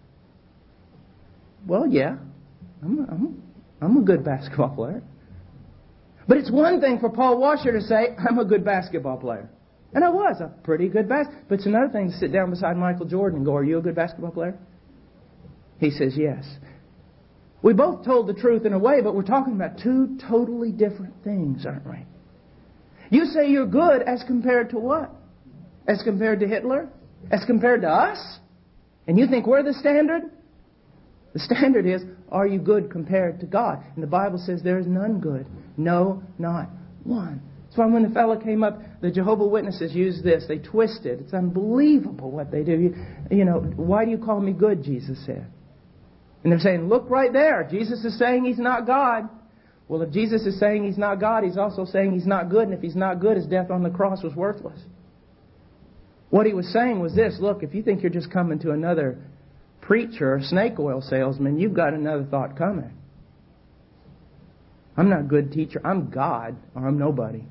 Speaker 1: well, yeah, I'm, I'm, I'm a good basketball player. But it's one thing for Paul Washer to say, I'm a good basketball player. And I was a pretty good basketball player. But it's another thing to sit down beside Michael Jordan and go, are you a good basketball player? He says, yes. We both told the truth in a way, but we're talking about two totally different things, aren't we? You say you're good as compared to what? As compared to Hitler? As compared to us? And you think we're the standard? The standard is, are you good compared to God? And the Bible says there is none good. No, not one. That's why when the fellow came up, the Jehovah's Witnesses use this. They twist it. It's unbelievable what they do. You, you know, why do you call me good, Jesus said. And they're saying, look right there. Jesus is saying He's not God. Well, if Jesus is saying He's not God, He's also saying He's not good. And if He's not good, His death on the cross was worthless. What he was saying was this: look, if you think you're just coming to another preacher or snake oil salesman, you've got another thought coming. I'm not a good teacher. I'm God, or I'm nobody.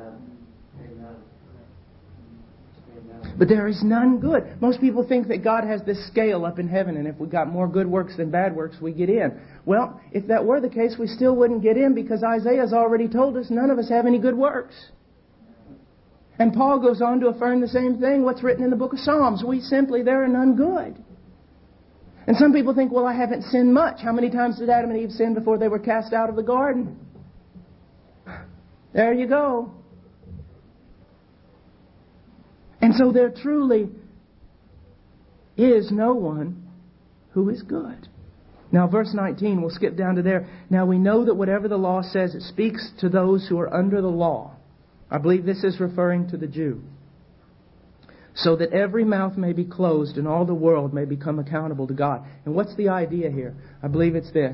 Speaker 1: But there is none good. Most people think that God has this scale up in heaven, and if we got more good works than bad works, we get in. Well, if that were the case, we still wouldn't get in, because Isaiah's already told us none of us have any good works. And Paul goes on to affirm the same thing, what's written in the book of Psalms. We simply, there are none good. And some people think, well, I haven't sinned much. How many times did Adam and Eve sin before they were cast out of the garden? There you go. And so there truly is no one who is good. Now, verse nineteen, we'll skip down to there. Now we know that whatever the law says, it speaks to those who are under the law. I believe this is referring to the Jew. So that every mouth may be closed and all the world may become accountable to God. And what's the idea here? I believe it's this.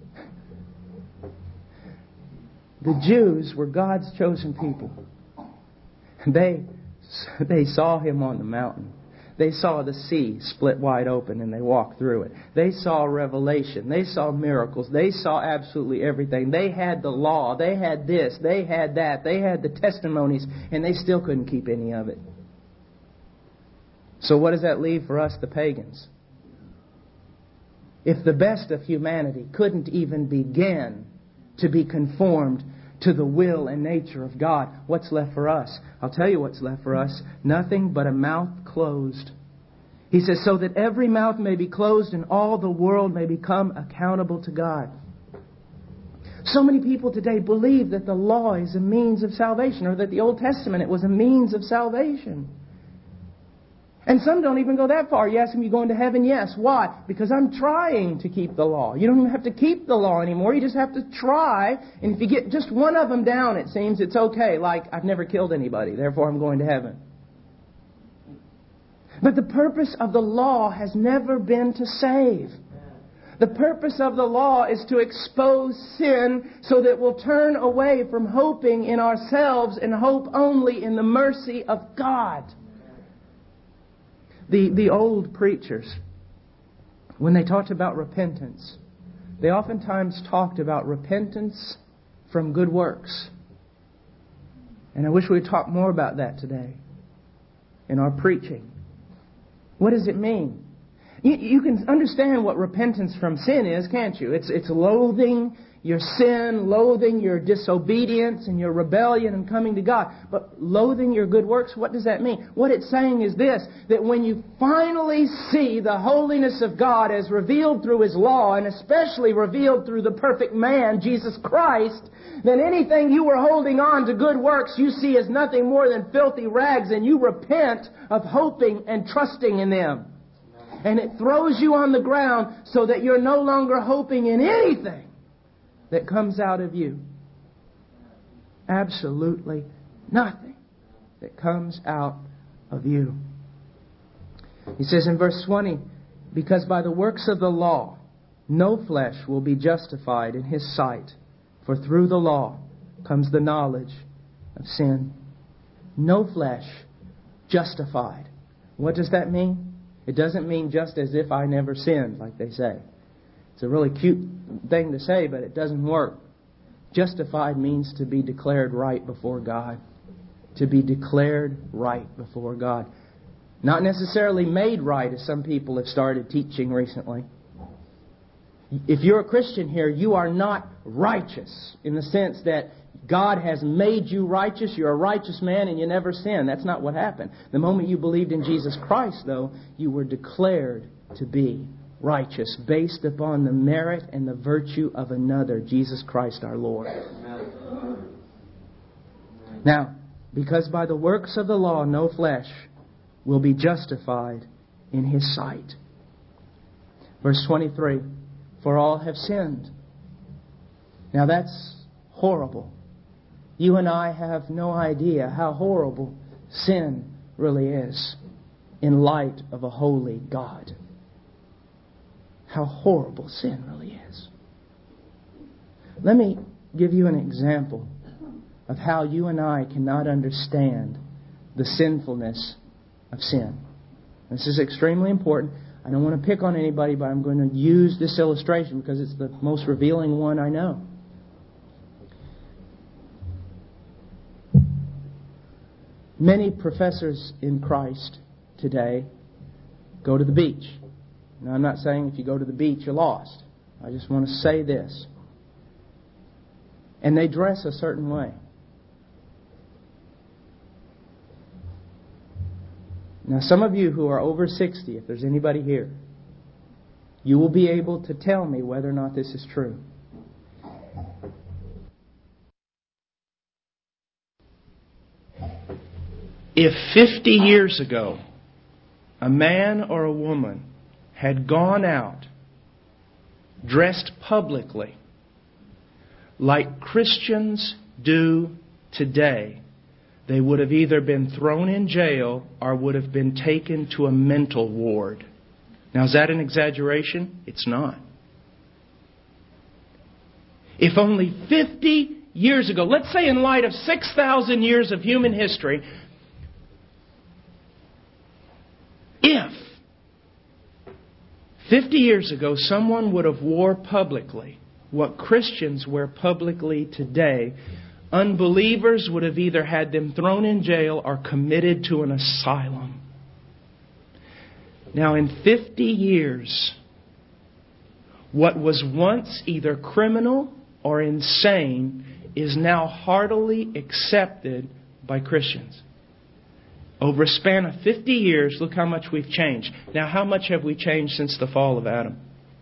Speaker 1: The Jews were God's chosen people. They They saw Him on the mountain. They saw the sea split wide open and they walked through it. They saw revelation. They saw miracles. They saw absolutely everything. They had the law. They had this. They had that. They had the testimonies, and they still couldn't keep any of it. So what does that leave for us, the pagans? If the best of humanity couldn't even begin to be conformed to the will and nature of God, what's left for us? I'll tell you what's left for us. Nothing but a mouth closed. He says, so that every mouth may be closed and all the world may become accountable to God. So many people today believe that the law is a means of salvation, or that the Old Testament, it was a means of salvation. And some don't even go that far. You ask them, you going to heaven? Yes. Why? Because I'm trying to keep the law. You don't even have to keep the law anymore. You just have to try. And if you get just one of them down, it seems it's okay. Like, I've never killed anybody, therefore I'm going to heaven. But the purpose of the law has never been to save. The purpose of the law is to expose sin so that we'll turn away from hoping in ourselves and hope only in the mercy of God. The, the old preachers, when they talked about repentance, they oftentimes talked about repentance from good works. And I wish we'd talk more about that today in our preaching. What does it mean? You, you can understand what repentance from sin is, can't you? It's, it's loathing your sin, loathing your disobedience and your rebellion and coming to God. But loathing your good works, what does that mean? What it's saying is this, that when you finally see the holiness of God as revealed through His law, and especially revealed through the perfect man, Jesus Christ, then anything you were holding on to good works you see as nothing more than filthy rags, and you repent of hoping and trusting in them. And it throws you on the ground so that you're no longer hoping in anything that comes out of you. Absolutely nothing that comes out of you. He says in verse twenty, because by the works of the law no flesh will be justified in His sight, for through the law comes the knowledge of sin. No flesh justified. What does that mean? It doesn't mean just as if I never sinned, like they say. It's a really cute thing to say, but it doesn't work. Justified means to be declared right before God. To be declared right before God. Not necessarily made right, as some people have started teaching recently. If you're a Christian here, you are not righteous in the sense that God has made you righteous. You're a righteous man and you never sin. That's not what happened. The moment you believed in Jesus Christ, though, you were declared to be righteous based upon the merit and the virtue of another, Jesus Christ our Lord. Amen. Now, because by the works of the law no flesh will be justified in His sight. Verse twenty-three, for all have sinned. Now that's horrible. You and I have no idea how horrible sin really is in light of a holy God. How horrible sin really is. Let me give you an example of how you and I cannot understand the sinfulness of sin. This is extremely important. I don't want to pick on anybody, but I'm going to use this illustration because it's the most revealing one I know. Many professors in Christ today go to the beach. Now, I'm not saying if you go to the beach, you're lost. I just want to say this. And they dress a certain way. Now, some of you who are over sixty, if there's anybody here, you will be able to tell me whether or not this is true. If fifty years ago, a man or a woman had gone out, dressed publicly, like Christians do today, they would have either been thrown in jail or would have been taken to a mental ward. Now, is that an exaggeration? It's not. If only fifty years ago, let's say in light of six thousand years of human history, if fifty years ago someone would have wore publicly what Christians wear publicly today, unbelievers would have either had them thrown in jail or committed to an asylum. Now, in fifty years, what was once either criminal or insane is now heartily accepted by Christians. Over a span of fifty years, look how much we've changed. Now, how much have we changed since the fall of Adam?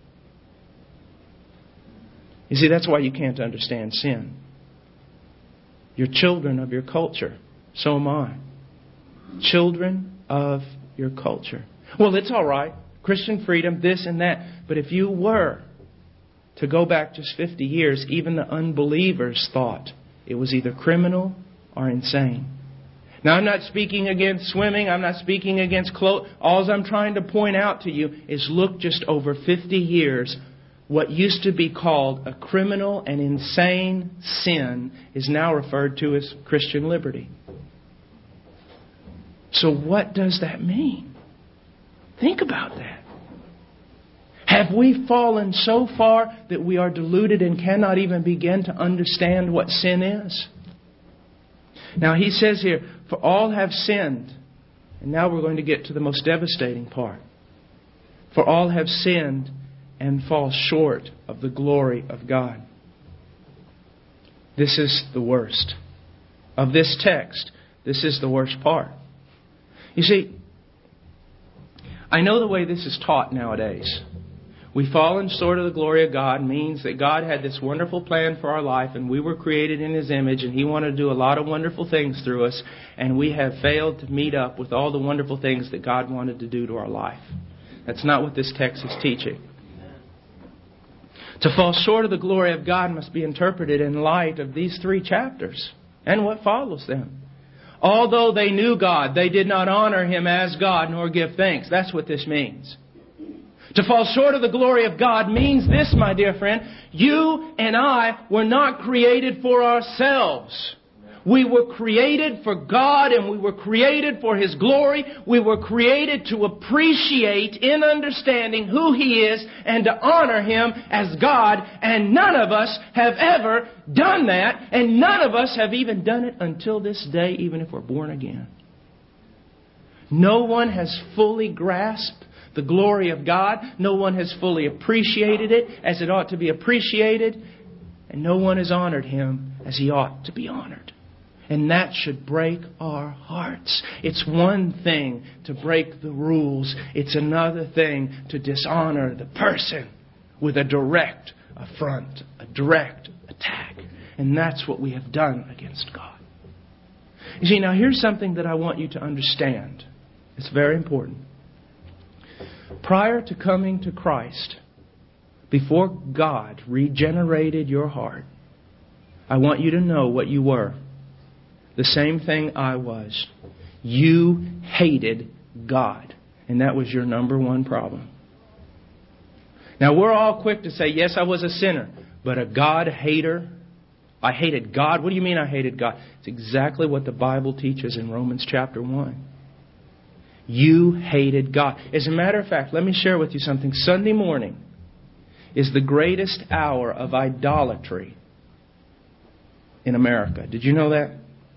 Speaker 1: You see, that's why you can't understand sin. You're children of your culture. So am I. Children of your culture. Well, it's all right. Christian freedom, this and that. But if you were to go back just fifty years, even the unbelievers thought it was either criminal or insane. Now, I'm not speaking against swimming. I'm not speaking against clothes. All I'm trying to point out to you is look just over fifty years. What used to be called a criminal and insane sin is now referred to as Christian liberty. So what does that mean? Think about that. Have we fallen so far that we are deluded and cannot even begin to understand what sin is? Now he says here, for all have sinned. And now we're going to get to the most devastating part. For all have sinned and fall short of the glory of God. This is the worst. Of this text, this is the worst part. You see, I know the way this is taught nowadays. We fallen short of the glory of God means that God had this wonderful plan for our life and we were created in His image and He wanted to do a lot of wonderful things through us and we have failed to meet up with all the wonderful things that God wanted to do to our life. That's not what this text is teaching. To fall short of the glory of God must be interpreted in light of these three chapters and what follows them. Although they knew God, they did not honor Him as God nor give thanks. That's what this means. To fall short of the glory of God means this, my dear friend. You and I were not created for ourselves. We were created for God and we were created for His glory. We were created to appreciate in understanding who He is and to honor Him as God. And none of us have ever done that. And none of us have even done it until this day, even if we're born again. No one has fully grasped the glory of God. No one has fully appreciated it as it ought to be appreciated. And no one has honored Him as He ought to be honored. And that should break our hearts. It's one thing to break the rules. It's another thing to dishonor the person with a direct affront, a direct attack. And that's what we have done against God. You see, now here's something that I want you to understand. It's very important. Prior to coming to Christ, before God regenerated your heart, I want you to know what you were. The same thing I was. You hated God. And that was your number one problem. Now we're all quick to say, yes, I was a sinner. But a God hater? I hated God? What do you mean I hated God? It's exactly what the Bible teaches in Romans chapter one. You hated God. As a matter of fact, let me share with you something. Sunday morning is the greatest hour of idolatry in America. Did you know that?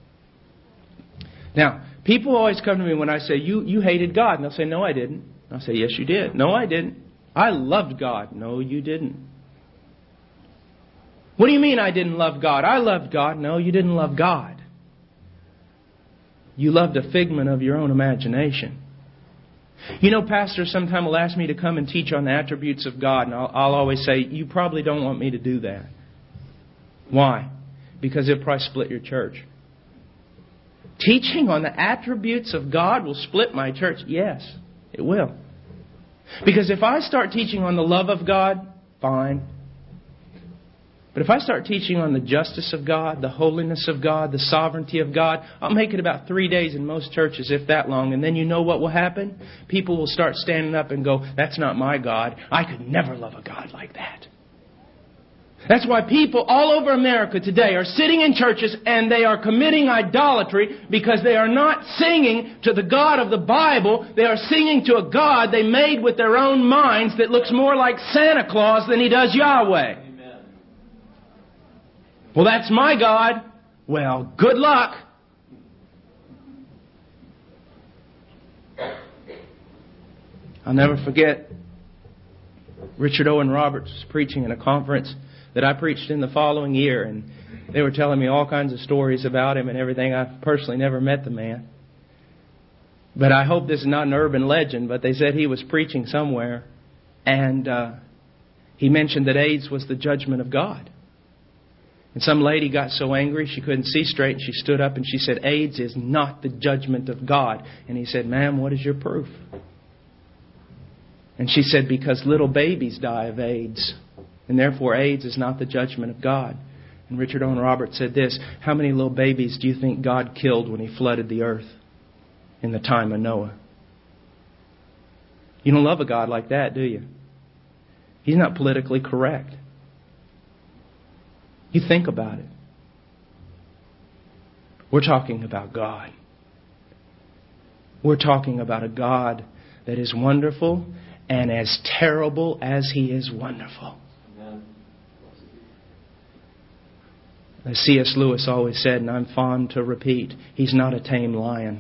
Speaker 1: Now, people always come to me when I say, you, you hated God. And they'll say, no, I didn't. I'll say, yes, you did. No, I didn't. I loved God. No, you didn't. What do you mean I didn't love God? I loved God. No, you didn't love God. You loved a figment of your own imagination. You know, pastors sometimes will ask me to come and teach on the attributes of God. And I'll, I'll always say, you probably don't want me to do that. Why? Because it'll probably split your church. Teaching on the attributes of God will split my church. Yes, it will. Because if I start teaching on the love of God, fine. But if I start teaching on the justice of God, the holiness of God, the sovereignty of God, I'll make it about three days in most churches, if that long. And then you know what will happen? People will start standing up and go, that's not my God. I could never love a God like that. That's why people all over America today are sitting in churches and they are committing idolatry because they are not singing to the God of the Bible. They are singing to a God they made with their own minds that looks more like Santa Claus than he does Yahweh. Amen. Well, that's my God. Well, good luck. I'll never forget Richard Owen Roberts was preaching in a conference that I preached in the following year, and they were telling me all kinds of stories about him and everything. I personally never met the man. But I hope this is not an urban legend, but they said he was preaching somewhere, and uh, he mentioned that AIDS was the judgment of God. And some lady got so angry she couldn't see straight, and she stood up and she said, AIDS is not the judgment of God. And he said, ma'am, what is your proof? And she said, because little babies die of AIDS. And therefore, AIDS is not the judgment of God. And Richard Owen Roberts said this, how many little babies do you think God killed when He flooded the earth in the time of Noah? You don't love a God like that, do you? He's not politically correct. You think about it. We're talking about God. We're talking about a God that is wonderful and as terrible as He is wonderful. As C S Lewis always said, and I'm fond to repeat, He's not a tame lion.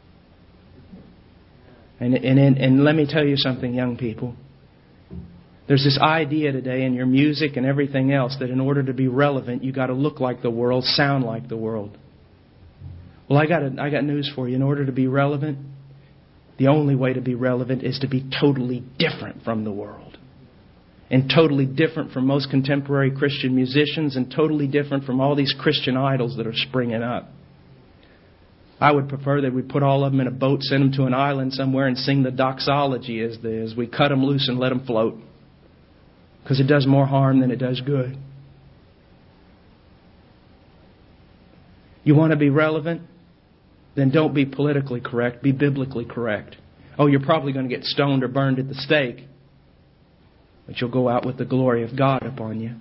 Speaker 1: And, and, and let me tell you something, young people. There's this idea today in your music and everything else that in order to be relevant, you've got to look like the world, sound like the world. Well, I got a, I got news for you. In order to be relevant, the only way to be relevant is to be totally different from the world. And totally different from most contemporary Christian musicians, and totally different from all these Christian idols that are springing up. I would prefer that we put all of them in a boat, send them to an island somewhere, and sing the doxology as, the, as we cut them loose and let them float. Because it does more harm than it does good. You want to be relevant? Then don't be politically correct. Be biblically correct. Oh, you're probably going to get stoned or burned at the stake. But you'll go out with the glory of God upon you.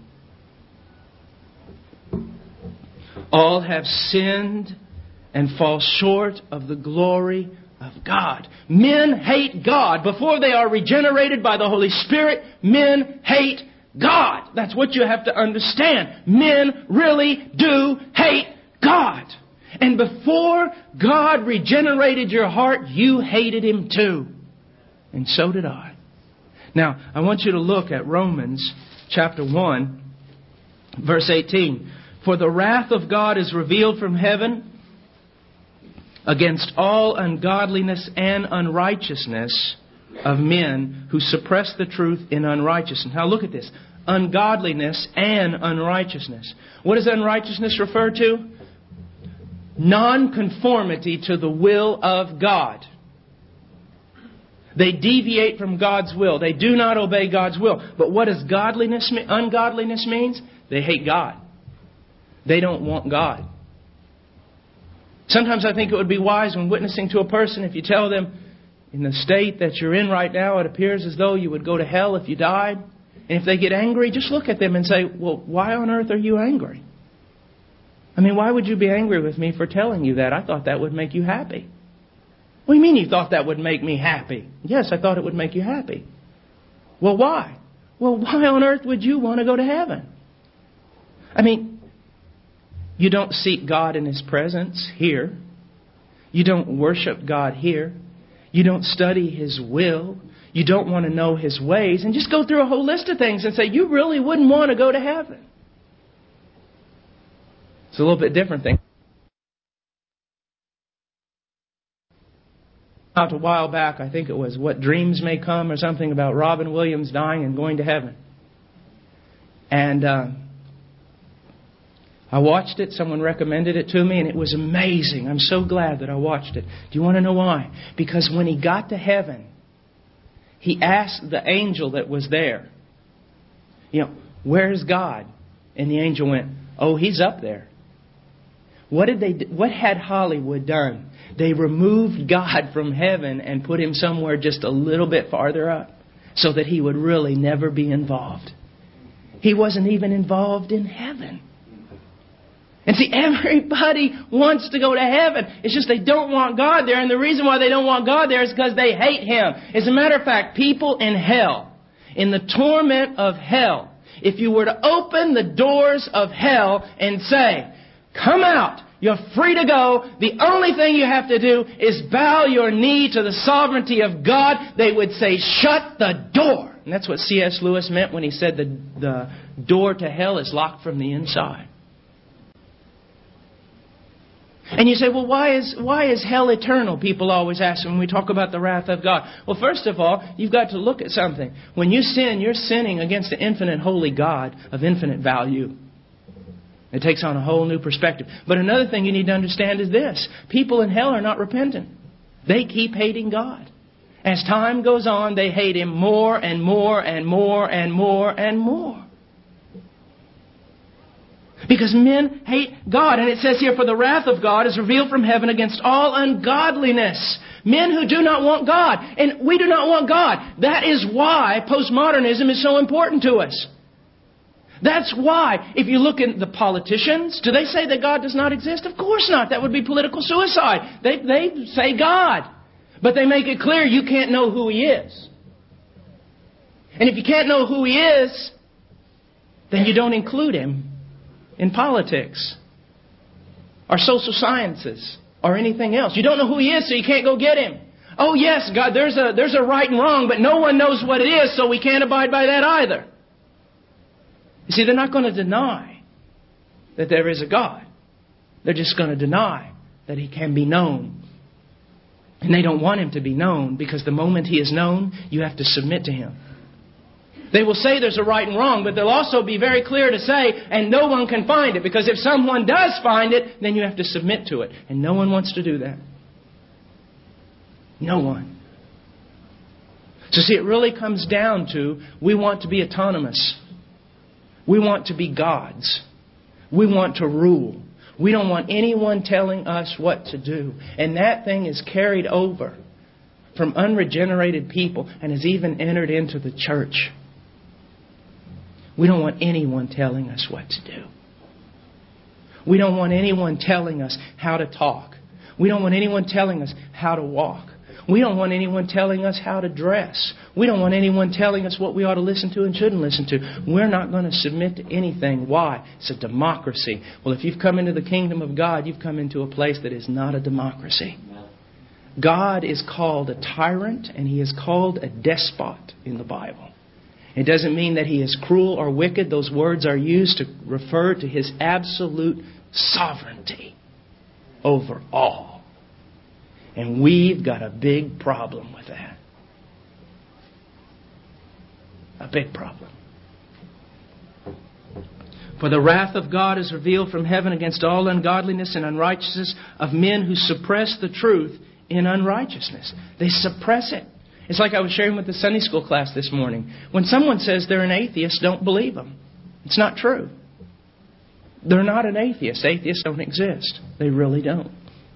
Speaker 1: All have sinned and fall short of the glory of God. Men hate God. Before they are regenerated by the Holy Spirit, men hate God. That's what you have to understand. Men really do hate God. And before God regenerated your heart, you hated Him too. And so did I. Now, I want you to look at Romans chapter one, verse eighteen. For the wrath of God is revealed from heaven against all ungodliness and unrighteousness of men who suppress the truth in unrighteousness. Now look at this. Ungodliness and unrighteousness. What does unrighteousness refer to? Non-conformity to the will of God. They deviate from God's will. They do not obey God's will. But what does godliness mean? Ungodliness means? They hate God. They don't want God. Sometimes I think it would be wise when witnessing to a person if you tell them, in the state that you're in right now, it appears as though you would go to hell if you died. And if they get angry, just look at them and say, well, why on earth are you angry? I mean, why would you be angry with me for telling you that? I thought that would make you happy. What do you mean you thought that would make me happy? Yes, I thought it would make you happy. Well, why? Well, why on earth would you want to go to heaven? I mean, you don't seek God in His presence here. You don't worship God here. You don't study His will. You don't want to know His ways. And just go through a whole list of things and say, you really wouldn't want to go to heaven. It's a little bit different thing. Out a while back, I think it was What Dreams May Come or something about Robin Williams dying and going to heaven. And uh, I watched it. Someone recommended it to me and it was amazing. I'm so glad that I watched it. Do you want to know why? Because when he got to heaven, he asked the angel that was there, you know, where's God? And the angel went, oh, He's up there. What did they? What had Hollywood done? They removed God from heaven and put Him somewhere just a little bit farther up so that He would really never be involved. He wasn't even involved in heaven. And see, everybody wants to go to heaven. It's just they don't want God there. And the reason why they don't want God there is because they hate Him. As a matter of fact, people in hell, in the torment of hell, if you were to open the doors of hell and say, come out, you're free to go. The only thing you have to do is bow your knee to the sovereignty of God. They would say, shut the door. And that's what C S Lewis meant when he said the, the door to hell is locked from the inside. And you say, well, why is why is hell eternal? People always ask when we talk about the wrath of God. Well, first of all, you've got to look at something. When you sin, you're sinning against the infinite holy God of infinite value. It takes on a whole new perspective. But another thing you need to understand is this. People in hell are not repentant. They keep hating God. As time goes on, they hate Him more and more and more and more and more. Because men hate God. And it says here, for the wrath of God is revealed from heaven against all ungodliness. Men who do not want God. And we do not want God. That is why postmodernism is so important to us. That's why, if you look at the politicians, do they say that God does not exist? Of course not. That would be political suicide. They, they say God. But they make it clear you can't know who He is. And if you can't know who He is, then you don't include Him in politics or social sciences or anything else. You don't know who He is, so you can't go get Him. Oh yes, God, there's a, there's a right and wrong, but no one knows what it is, so we can't abide by that either. You see, they're not going to deny that there is a God. They're just going to deny that He can be known. And they don't want Him to be known because the moment He is known, you have to submit to Him. They will say there's a right and wrong, but they'll also be very clear to say, and no one can find it. Because if someone does find it, then you have to submit to it. And no one wants to do that. No one. So see, it really comes down to, we want to be autonomous. We want to be gods. We want to rule. We don't want anyone telling us what to do. And that thing is carried over from unregenerated people and has even entered into the church. We don't want anyone telling us what to do. We don't want anyone telling us how to talk. We don't want anyone telling us how to walk. We don't want anyone telling us how to dress. We don't want anyone telling us what we ought to listen to and shouldn't listen to. We're not going to submit to anything. Why? It's a democracy. Well, if you've come into the kingdom of God, you've come into a place that is not a democracy. God is called a tyrant and He is called a despot in the Bible. It doesn't mean that He is cruel or wicked. Those words are used to refer to His absolute sovereignty over all. And we've got a big problem with that. A big problem. For the wrath of God is revealed from heaven against all ungodliness and unrighteousness of men who suppress the truth in unrighteousness. They suppress it. It's like I was sharing with the Sunday school class this morning. When someone says they're an atheist, don't believe them. It's not true. They're not an atheist. Atheists don't exist. They really don't.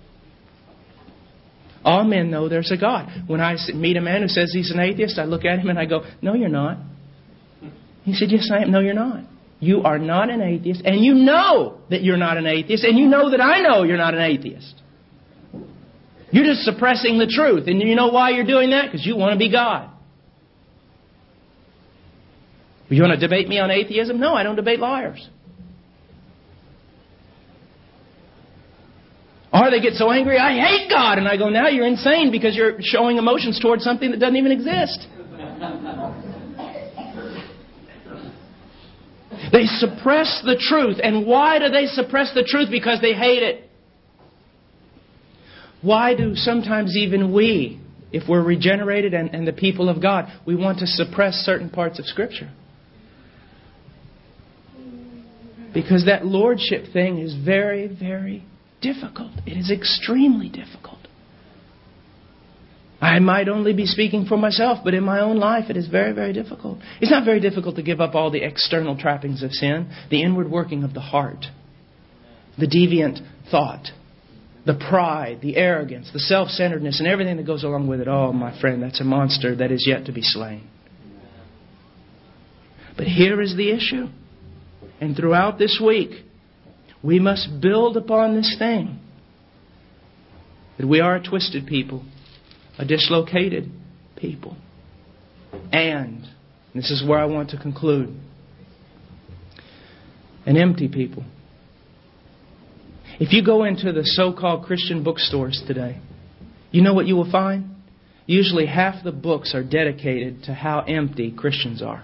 Speaker 1: All men know there's a God. When I meet a man who says he's an atheist, I look at him and I go, no, you're not. He said, yes, I am. No, you're not. You are not an atheist. And you know that you're not an atheist. And you know that I know you're not an atheist. You're just suppressing the truth. And you know why you're doing that? Because you want to be God. You want to debate me on atheism? No, I don't debate liars. Or they get so angry, I hate God. And I go, now you're insane because you're showing emotions towards something that doesn't even exist. They suppress the truth. And why do they suppress the truth? Because they hate it. Why do sometimes even we, if we're regenerated and, and the people of God, we want to suppress certain parts of Scripture? Because that lordship thing is very, very difficult. It is extremely difficult. I might only be speaking for myself, but in my own life it is very, very difficult. It's not very difficult to give up all the external trappings of sin, the inward working of the heart, the deviant thought, the pride, the arrogance, the self-centeredness, and everything that goes along with it. Oh, my friend, that's a monster that is yet to be slain. But here is the issue. And throughout this week, we must build upon this thing. That we are a twisted people, a dislocated people. And, this is where I want to conclude, an empty people. If you go into the so-called Christian bookstores today, you know what you will find? Usually half the books are dedicated to how empty Christians are.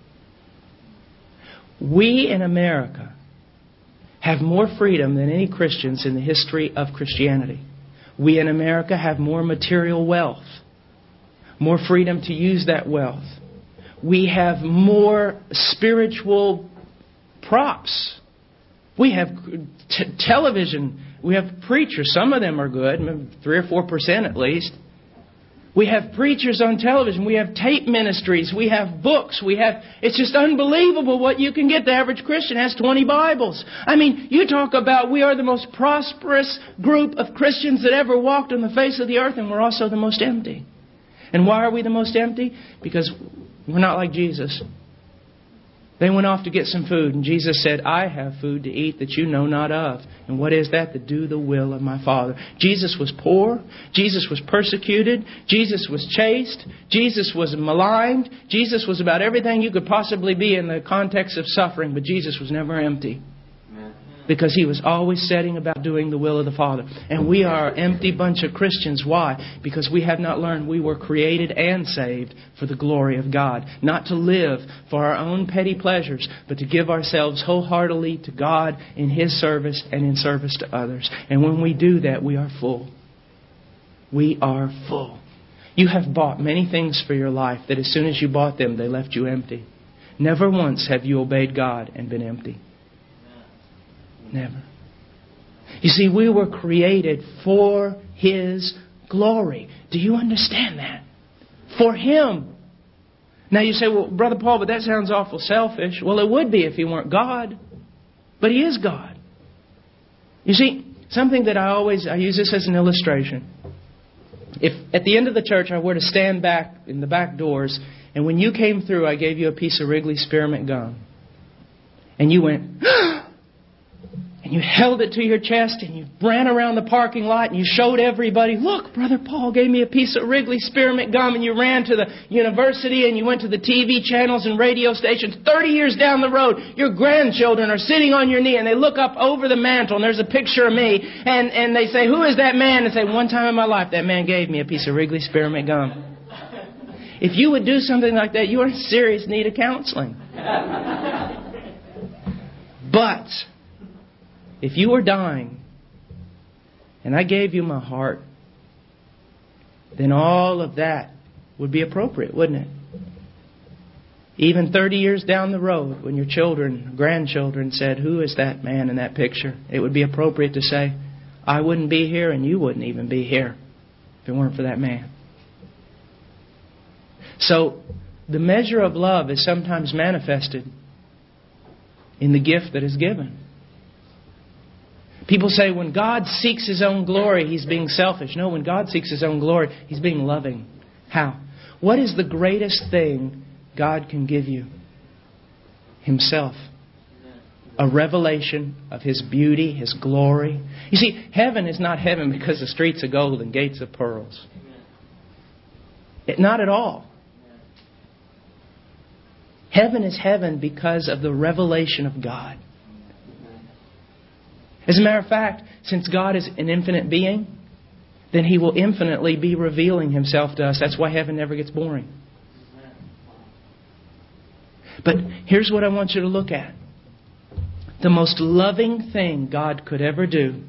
Speaker 1: We in America have more freedom than any Christians in the history of Christianity. We in America have more material wealth, more freedom to use that wealth. We have more spiritual props. We have t- television. We have preachers. Some of them are good, three or four percent at least. We have preachers on television. We have tape ministries. We have books. We have. It's just unbelievable what you can get. The average Christian has twenty Bibles. I mean, you talk about we are the most prosperous group of Christians that ever walked on the face of the earth, and we're also the most empty. And why are we the most empty? Because we're not like Jesus. They went off to get some food, and Jesus said, I have food to eat that you know not of. And what is that? To do the will of my Father. Jesus was poor. Jesus was persecuted. Jesus was chased. Jesus was maligned. Jesus was about everything you could possibly be in the context of suffering, but Jesus was never empty. Because He was always setting about doing the will of the Father. And we are an empty bunch of Christians. Why? Because we have not learned we were created and saved for the glory of God. Not to live for our own petty pleasures, but to give ourselves wholeheartedly to God in His service and in service to others. And when we do that, we are full. We are full. You have bought many things for your life that as soon as you bought them, they left you empty. Never once have you obeyed God and been empty. Never. You see, we were created for His glory. Do you understand that? For Him. Now you say, well, Brother Paul, but that sounds awful selfish. Well, it would be if He weren't God. But He is God. You see, something that I always, I use this as an illustration. If at the end of the church I were to stand back in the back doors, and when you came through, I gave you a piece of Wrigley Spearmint gum. And you went, and you held it to your chest and you ran around the parking lot and you showed everybody, look, Brother Paul gave me a piece of Wrigley Spearmint gum, and you ran to the university and you went to the T V channels and radio stations. thirty years down the road, your grandchildren are sitting on your knee and they look up over the mantle and there's a picture of me and, and they say, who is that man? And say, one time in my life that man gave me a piece of Wrigley Spearmint gum. If you would do something like that, you are in serious need of counseling. But if you were dying and I gave you my heart, then all of that would be appropriate, wouldn't it? Even thirty years down the road, when your children, grandchildren said, who is that man in that picture? It would be appropriate to say, I wouldn't be here and you wouldn't even be here if it weren't for that man. So, the measure of love is sometimes manifested in the gift that is given. People say when God seeks His own glory, He's being selfish. No, when God seeks His own glory, He's being loving. How? What is the greatest thing God can give you? Himself. a revelation of His beauty, His glory. You see, heaven is not heaven because the streets of gold and gates of pearls. It, not at all. Heaven is heaven because of the revelation of God. As a matter of fact, since God is an infinite being, then He will infinitely be revealing Himself to us. That's why heaven never gets boring. But here's what I want you to look at. The most loving thing God could ever do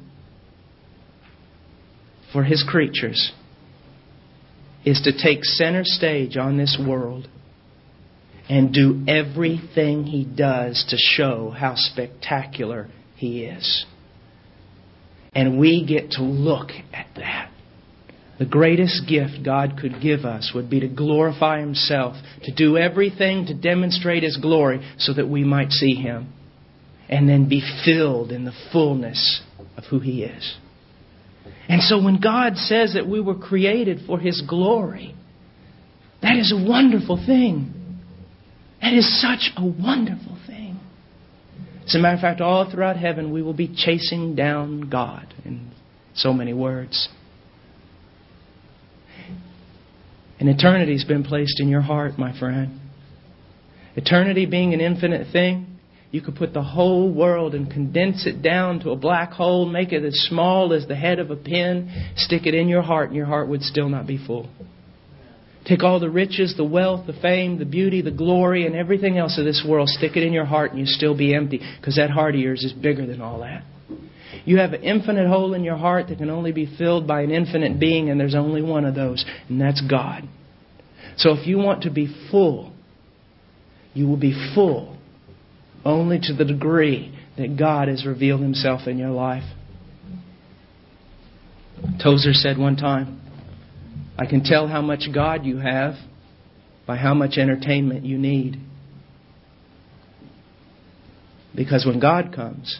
Speaker 1: for His creatures is to take center stage on this world and do everything He does to show how spectacular He is. And we get to look at that. The greatest gift God could give us would be to glorify Himself, to do everything to demonstrate His glory so that we might see Him and then be filled in the fullness of who He is. And so when God says that we were created for His glory, that is a wonderful thing. That is such a wonderful thing. As a matter of fact, all throughout heaven we will be chasing down God in so many words. And eternity has been placed in your heart, my friend. Eternity being an infinite thing, you could put the whole world and condense it down to a black hole, make it as small as the head of a pin, stick it in your heart, and your heart would still not be full. Take all the riches, the wealth, the fame, the beauty, the glory, and everything else of this world, stick it in your heart, and you still be empty, because that heart of yours is bigger than all that. You have an infinite hole in your heart that can only be filled by an infinite being, and there's only one of those, and that's God. So if you want to be full, you will be full only to the degree that God has revealed Himself in your life. Tozer said one time, I can tell how much God you have by how much entertainment you need. Because when God comes,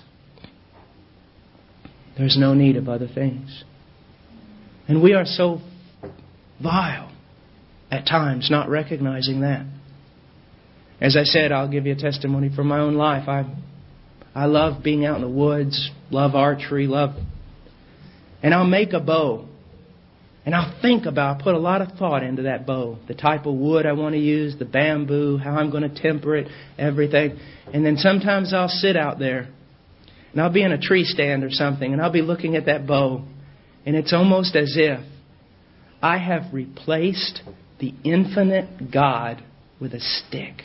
Speaker 1: there's no need of other things. And we are so vile at times not recognizing that. As I said, I'll give you a testimony from my own life. I I love being out in the woods, love archery, love... And I'll make a bow. And I'll think about, I'll put a lot of thought into that bow. The type of wood I want to use, the bamboo, how I'm going to temper it, everything. And then sometimes I'll sit out there and I'll be in a tree stand or something and I'll be looking at that bow. And it's almost as if I have replaced the infinite God with a stick.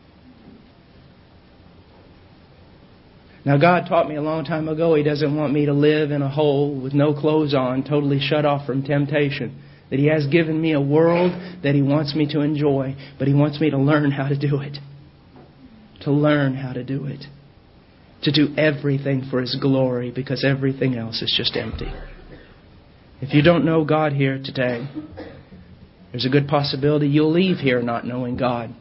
Speaker 1: Now, God taught me a long time ago He doesn't want me to live in a hole with no clothes on, totally shut off from temptation. That He has given me a world that He wants me to enjoy, but He wants me to learn how to do it. To learn how to do it. To do everything for His glory, because everything else is just empty. If you don't know God here today, there's a good possibility you'll leave here not knowing God.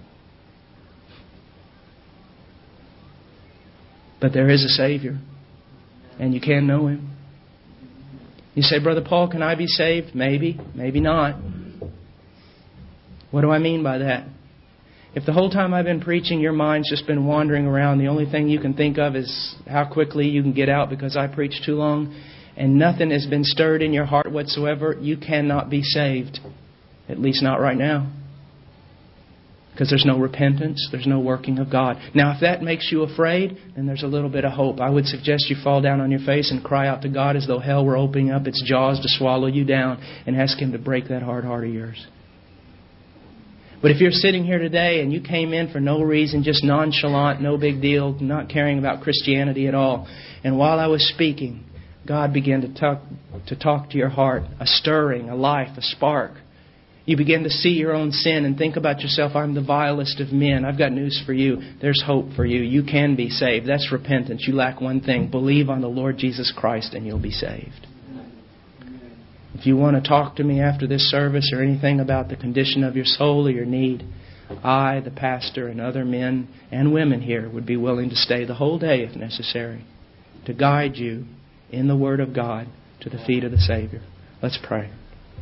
Speaker 1: But there is a Savior, and you can know Him. You say, Brother Paul, can I be saved? Maybe, maybe not. What do I mean by that? If the whole time I've been preaching, your mind's just been wandering around, the only thing you can think of is how quickly you can get out because I preached too long, and nothing has been stirred in your heart whatsoever, you cannot be saved. At least not right now. Because there's no repentance, there's no working of God. Now, if that makes you afraid, then there's a little bit of hope. I would suggest you fall down on your face and cry out to God as though hell were opening up its jaws to swallow you down and ask Him to break that hard heart of yours. But if you're sitting here today and you came in for no reason, just nonchalant, no big deal, not caring about Christianity at all, and while I was speaking, God began to talk, to talk to your heart, a stirring, a life, a spark. You begin to see your own sin and think about yourself, I'm the vilest of men. I've got news for you. There's hope for you. You can be saved. That's repentance. You lack one thing. Believe on the Lord Jesus Christ and you'll be saved. If you want to talk to me after this service or anything about the condition of your soul or your need, I, the pastor, and other men and women here would be willing to stay the whole day if necessary to guide you in the Word of God to the feet of the Savior. Let's pray.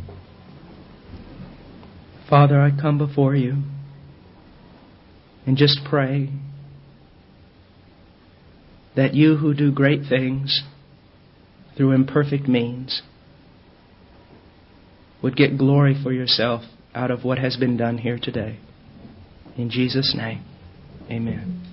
Speaker 1: Father, I come before You and just pray that you who do great things through imperfect means would get glory for yourself out of what has been done here today. In Jesus' name, amen.